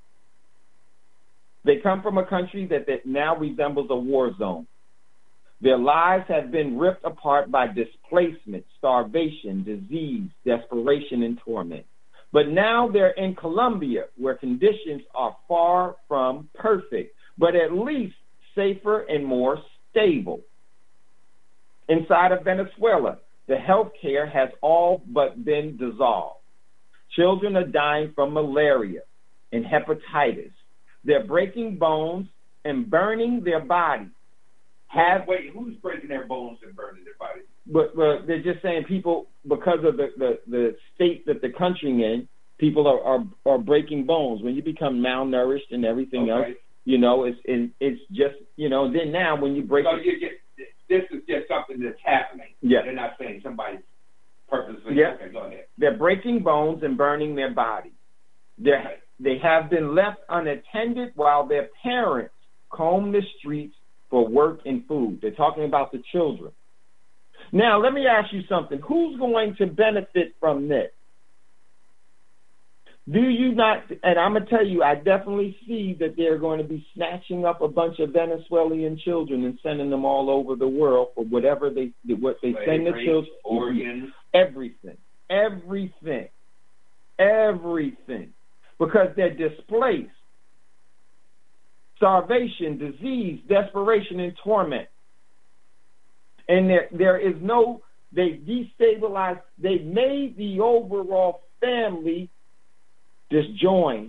They come from a country that now resembles a war zone. Their lives have been ripped apart by displacement, starvation, disease, desperation, and torment. But now they're in Colombia, where conditions are far from perfect, but at least safer and more stable. Inside of Venezuela, the health care has all but been dissolved. Children are dying from malaria and hepatitis. They're breaking bones and burning their bodies. Wait, who's breaking their bones and burning their bodies? But they're just saying people, because of the state that the country in, people are breaking bones. When you become malnourished and everything else, you know, it's just, you know, then now when you break... So this is just something that's happening. Yeah. They're not saying somebody's purposely... Yeah. Okay, go ahead. They're breaking bones and burning their bodies. They have been left unattended while their parents comb the streets for work and food. They're talking about the children. Now, let me ask you something. Who's going to benefit from this? Do you not, and I'm going to tell you, I definitely see that they're going to be snatching up a bunch of Venezuelan children and sending them all over the world for whatever they send the children. Organs. Everything. Because they're displaced. Starvation, disease, desperation, and torment. And there is no, they destabilized, they made the overall family disjoined.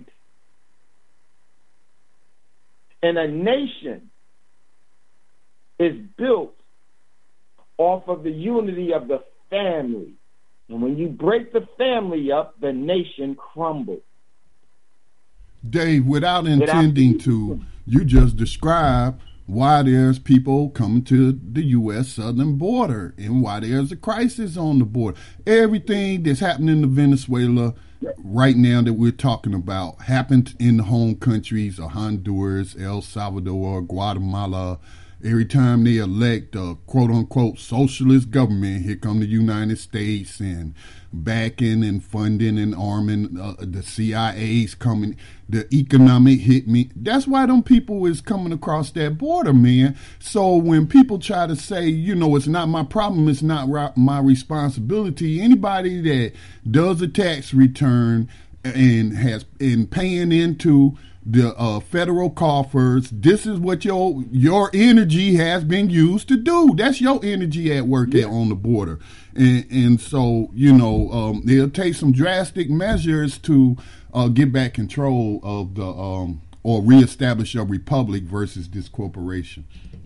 And a nation is built off of the unity of the family. And when you break the family up, the nation crumbles. Dave, without intending to, you just described why there's people coming to the U.S. southern border and why there's a crisis on the border. Everything that's happening in Venezuela right now that we're talking about happened in the home countries of Honduras, El Salvador, Guatemala. Every time they elect a quote-unquote socialist government, here come the United States and backing and funding and arming the CIA's coming, the economic hit me. That's why them people is coming across that border, man. So when people try to say, you know, it's not my problem, it's not my responsibility, anybody that does a tax return and has in paying into the federal coffers, this is what your energy has been used to do. That's your energy at work on the border. And so, you know, they'll take some drastic measures to get back control of the or reestablish a republic versus this corporation.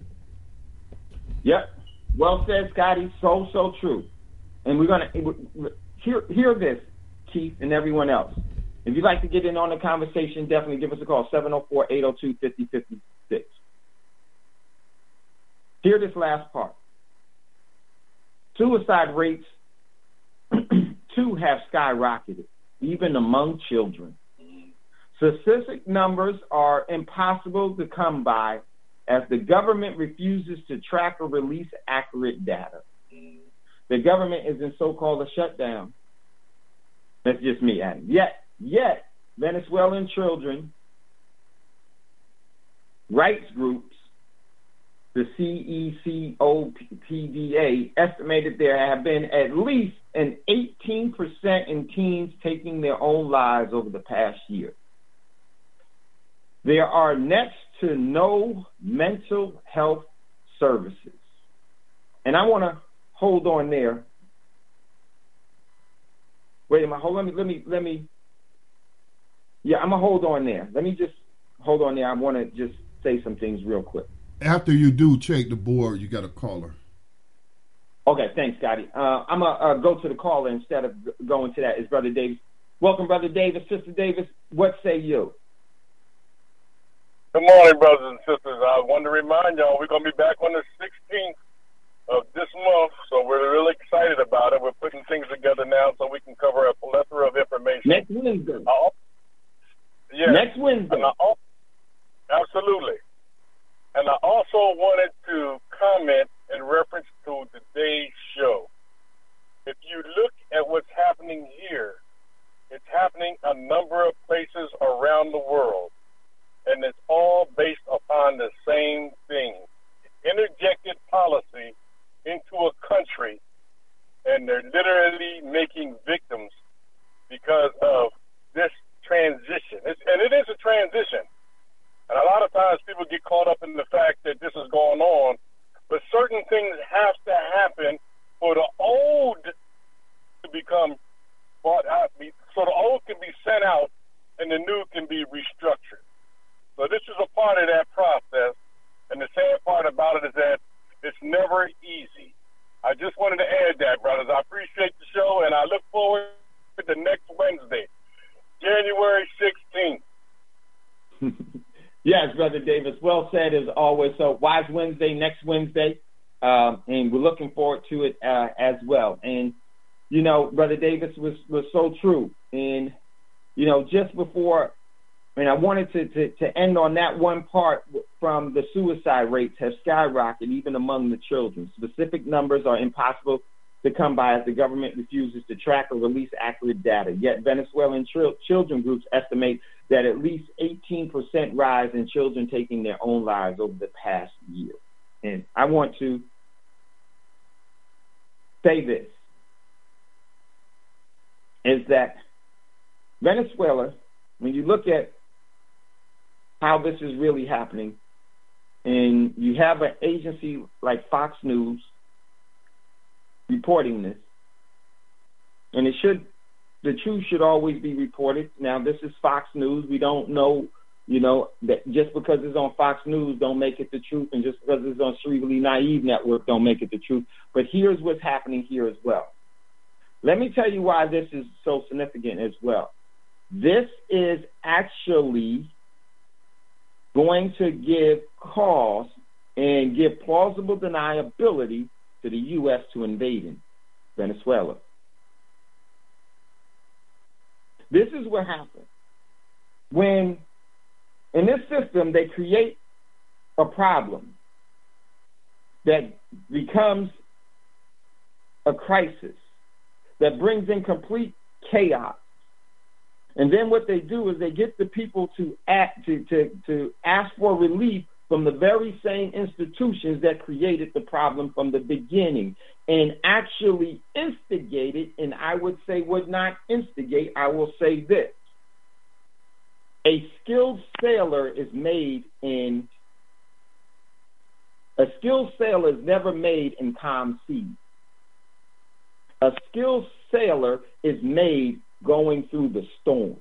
Yep. Well said, Scotty. So true. And we're going to hear this, Keith, and everyone else. If you'd like to get in on the conversation, definitely give us a call, 704-802-5056. Hear this last part. Suicide rates, too, have skyrocketed, even among children. Specific numbers are impossible to come by as the government refuses to track or release accurate data. The government is in so-called a shutdown. That's just me adding. Yet, Venezuelan children rights groups, the CECOPDA, estimated there have been at least an 18% in teens taking their own lives over the past year. There are next to no mental health services. And I want to hold on there. Wait a minute, let me. Yeah, I'm going to hold on there. Let me just hold on there. I want to just say some things real quick. After you do check the board, you got a caller. Okay, thanks, Scotty. I'm going to go to the caller instead of going to that. It's Brother Davis. Welcome, Brother Davis. Sister Davis, what say you? Good morning, brothers and sisters. I want to remind y'all we're going to be back on the 16th of this month, so we're really excited excited about it. We're putting things together now so we can cover a plethora of information. Next Wednesday. Yes. Next Wednesday. Absolutely. And I also wanted to comment in reference to today's show. If you look at what's happening here, it's happening a number of places around the world. And it's all based upon the same thing. Interjected policy into a country, and they're literally making victims because of this transition. And it is a transition. And a lot of times people get caught up in the fact that this is going on, but certain things have to happen for the old to become bought out, so the old can be sent out and the new can be restructured. So this is a part of that process, and the sad part about it is that it's never easy. I just wanted to add that, brothers. I appreciate the show, and I look forward to the next Wednesday, January 16th. Yes, Brother Davis. Well said, as always. So, Wise Wednesday, next Wednesday, and we're looking forward to it as well. And, you know, Brother Davis was so true. And, you know, just before, I wanted to end on that one part from the suicide rates have skyrocketed even among the children. Specific numbers are impossible to come by as the government refuses to track or release accurate data. Yet Venezuelan children groups estimate that at least 18% rise in children taking their own lives over the past year. And I want to say this, is that Venezuela, when you look at how this is really happening, and you have an agency like Fox News reporting this, and the truth should always be reported. Now, this is Fox News. We don't know, you know, that just because it's on Fox News don't make it the truth, and just because it's on Cerebrally Naive Network don't make it the truth. But here's what's happening here as well. Let me tell you why this is so significant as well. This is actually going to give cause and give plausible deniability to the U.S. to invading Venezuela. This is what happens. When, in this system, they create a problem that becomes a crisis, that brings in complete chaos. And then what they do is they get the people to ask for relief from the very same institutions that created the problem from the beginning and actually instigated, and I would say would not instigate, I will say this. A skilled sailor is never made in calm seas. A skilled sailor is made going through the storm.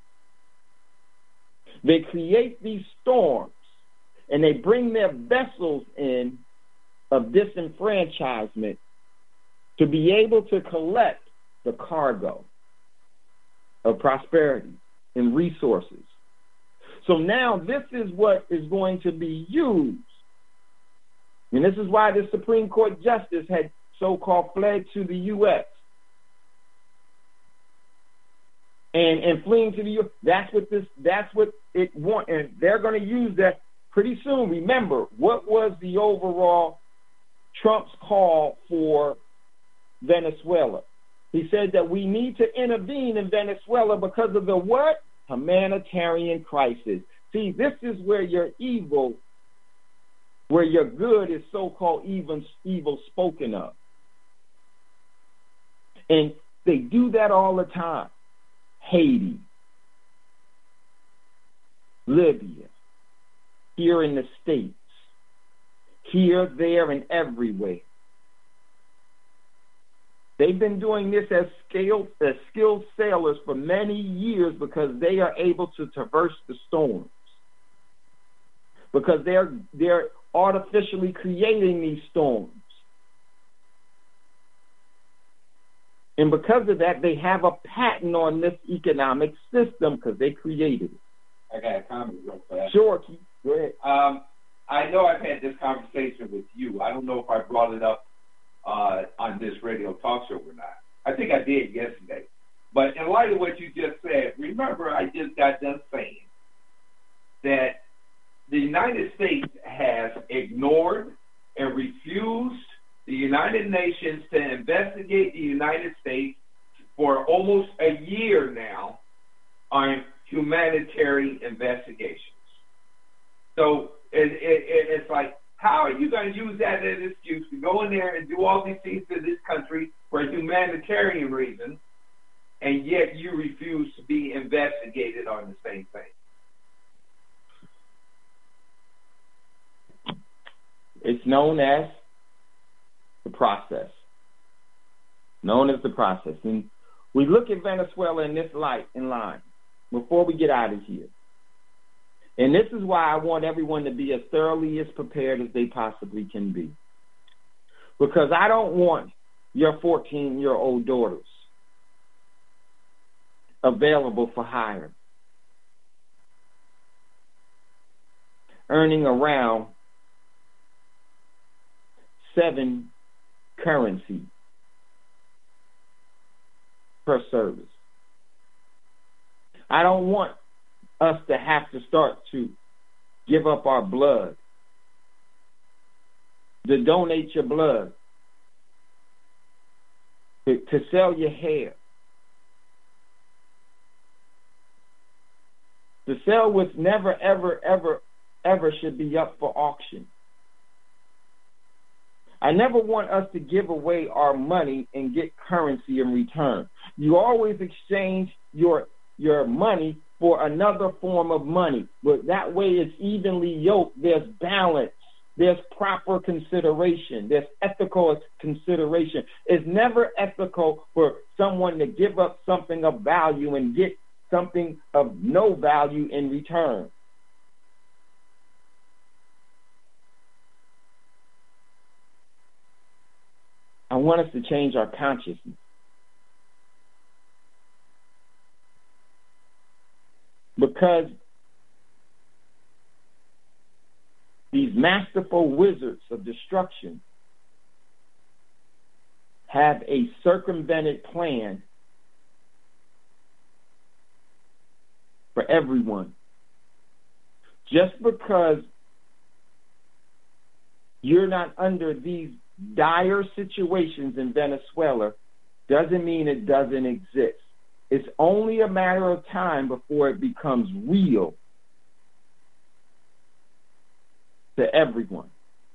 They create these storms, and they bring their vessels in of disenfranchisement to be able to collect the cargo of prosperity and resources. So now this is what is going to be used. And this is why the Supreme Court justice had so-called fled to the U.S. And fleeing to the U.S. That's what it wants. And they're going to use that pretty soon. Remember, what was the overall Trump's call for Venezuela? He said that we need to intervene in Venezuela because of the what? Humanitarian crisis. See, this is where your evil, where your good is so-called evil spoken of. And they do that all the time. Haiti, Libya, here in the States, here, there, and everywhere. They've been doing this as skilled sailors for many years because they are able to traverse the storms. Because they're artificially creating these storms. And because of that, they have a patent on this economic system because they created it. I got a comment real fast. Sure, Keith. Go ahead. I know I've had this conversation with you. I don't know if I brought it up on this radio talk show or not. I think I did yesterday. But in light of what you just said, remember I just got done saying that the United States has ignored and refused the United Nations to investigate the United States for almost a year now on humanitarian investigations. So it's like, how are you going to use that as an excuse to go in there and do all these things to this country for humanitarian reasons, and yet you refuse to be investigated on the same thing? It's known as the process. Known as the process. And we look at Venezuela in this light in line before we get out of here. And this is why I want everyone to be as thoroughly as prepared as they possibly can be. Because I don't want your 14-year-old daughters available for hire, earning around 7 currency per service. I don't want us to have to start to give up our blood, to donate your blood, to sell your hair, to sell what's never, ever, ever, ever should be up for auction. I never want us to give away our money and get currency in return. You always exchange your money for another form of money, but that way it's evenly yoked. There's balance. There's proper consideration. There's ethical consideration. It's never ethical for someone to give up something of value and get something of no value in return. I want us to change our consciousness. Because these masterful wizards of destruction have a circumvented plan for everyone. Just because you're not under these dire situations in Venezuela doesn't mean it doesn't exist. It's only a matter of time before it becomes real to everyone.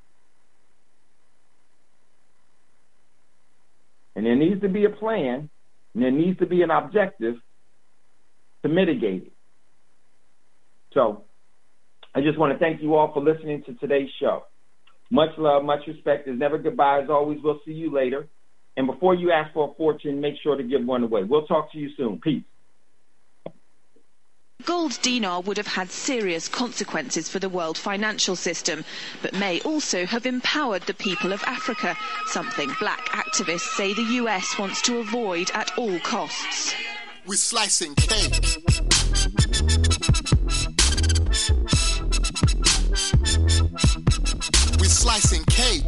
And there needs to be a plan, and there needs to be an objective to mitigate it. So, I just want to thank you all for listening to today's show. Much love, much respect. There's never goodbye. As always, we'll see you later. And before you ask for a fortune, make sure to give one away. We'll talk to you soon. Peace. Gold dinar would have had serious consequences for the world financial system, but may also have empowered the people of Africa, something black activists say the US wants to avoid at all costs. We're slicing cake. We're slicing cake.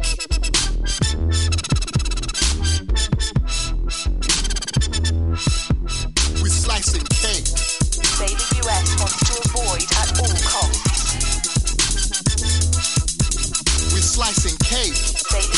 We're slicing cake. Say the US wants to avoid at all costs. We're slicing cake. Say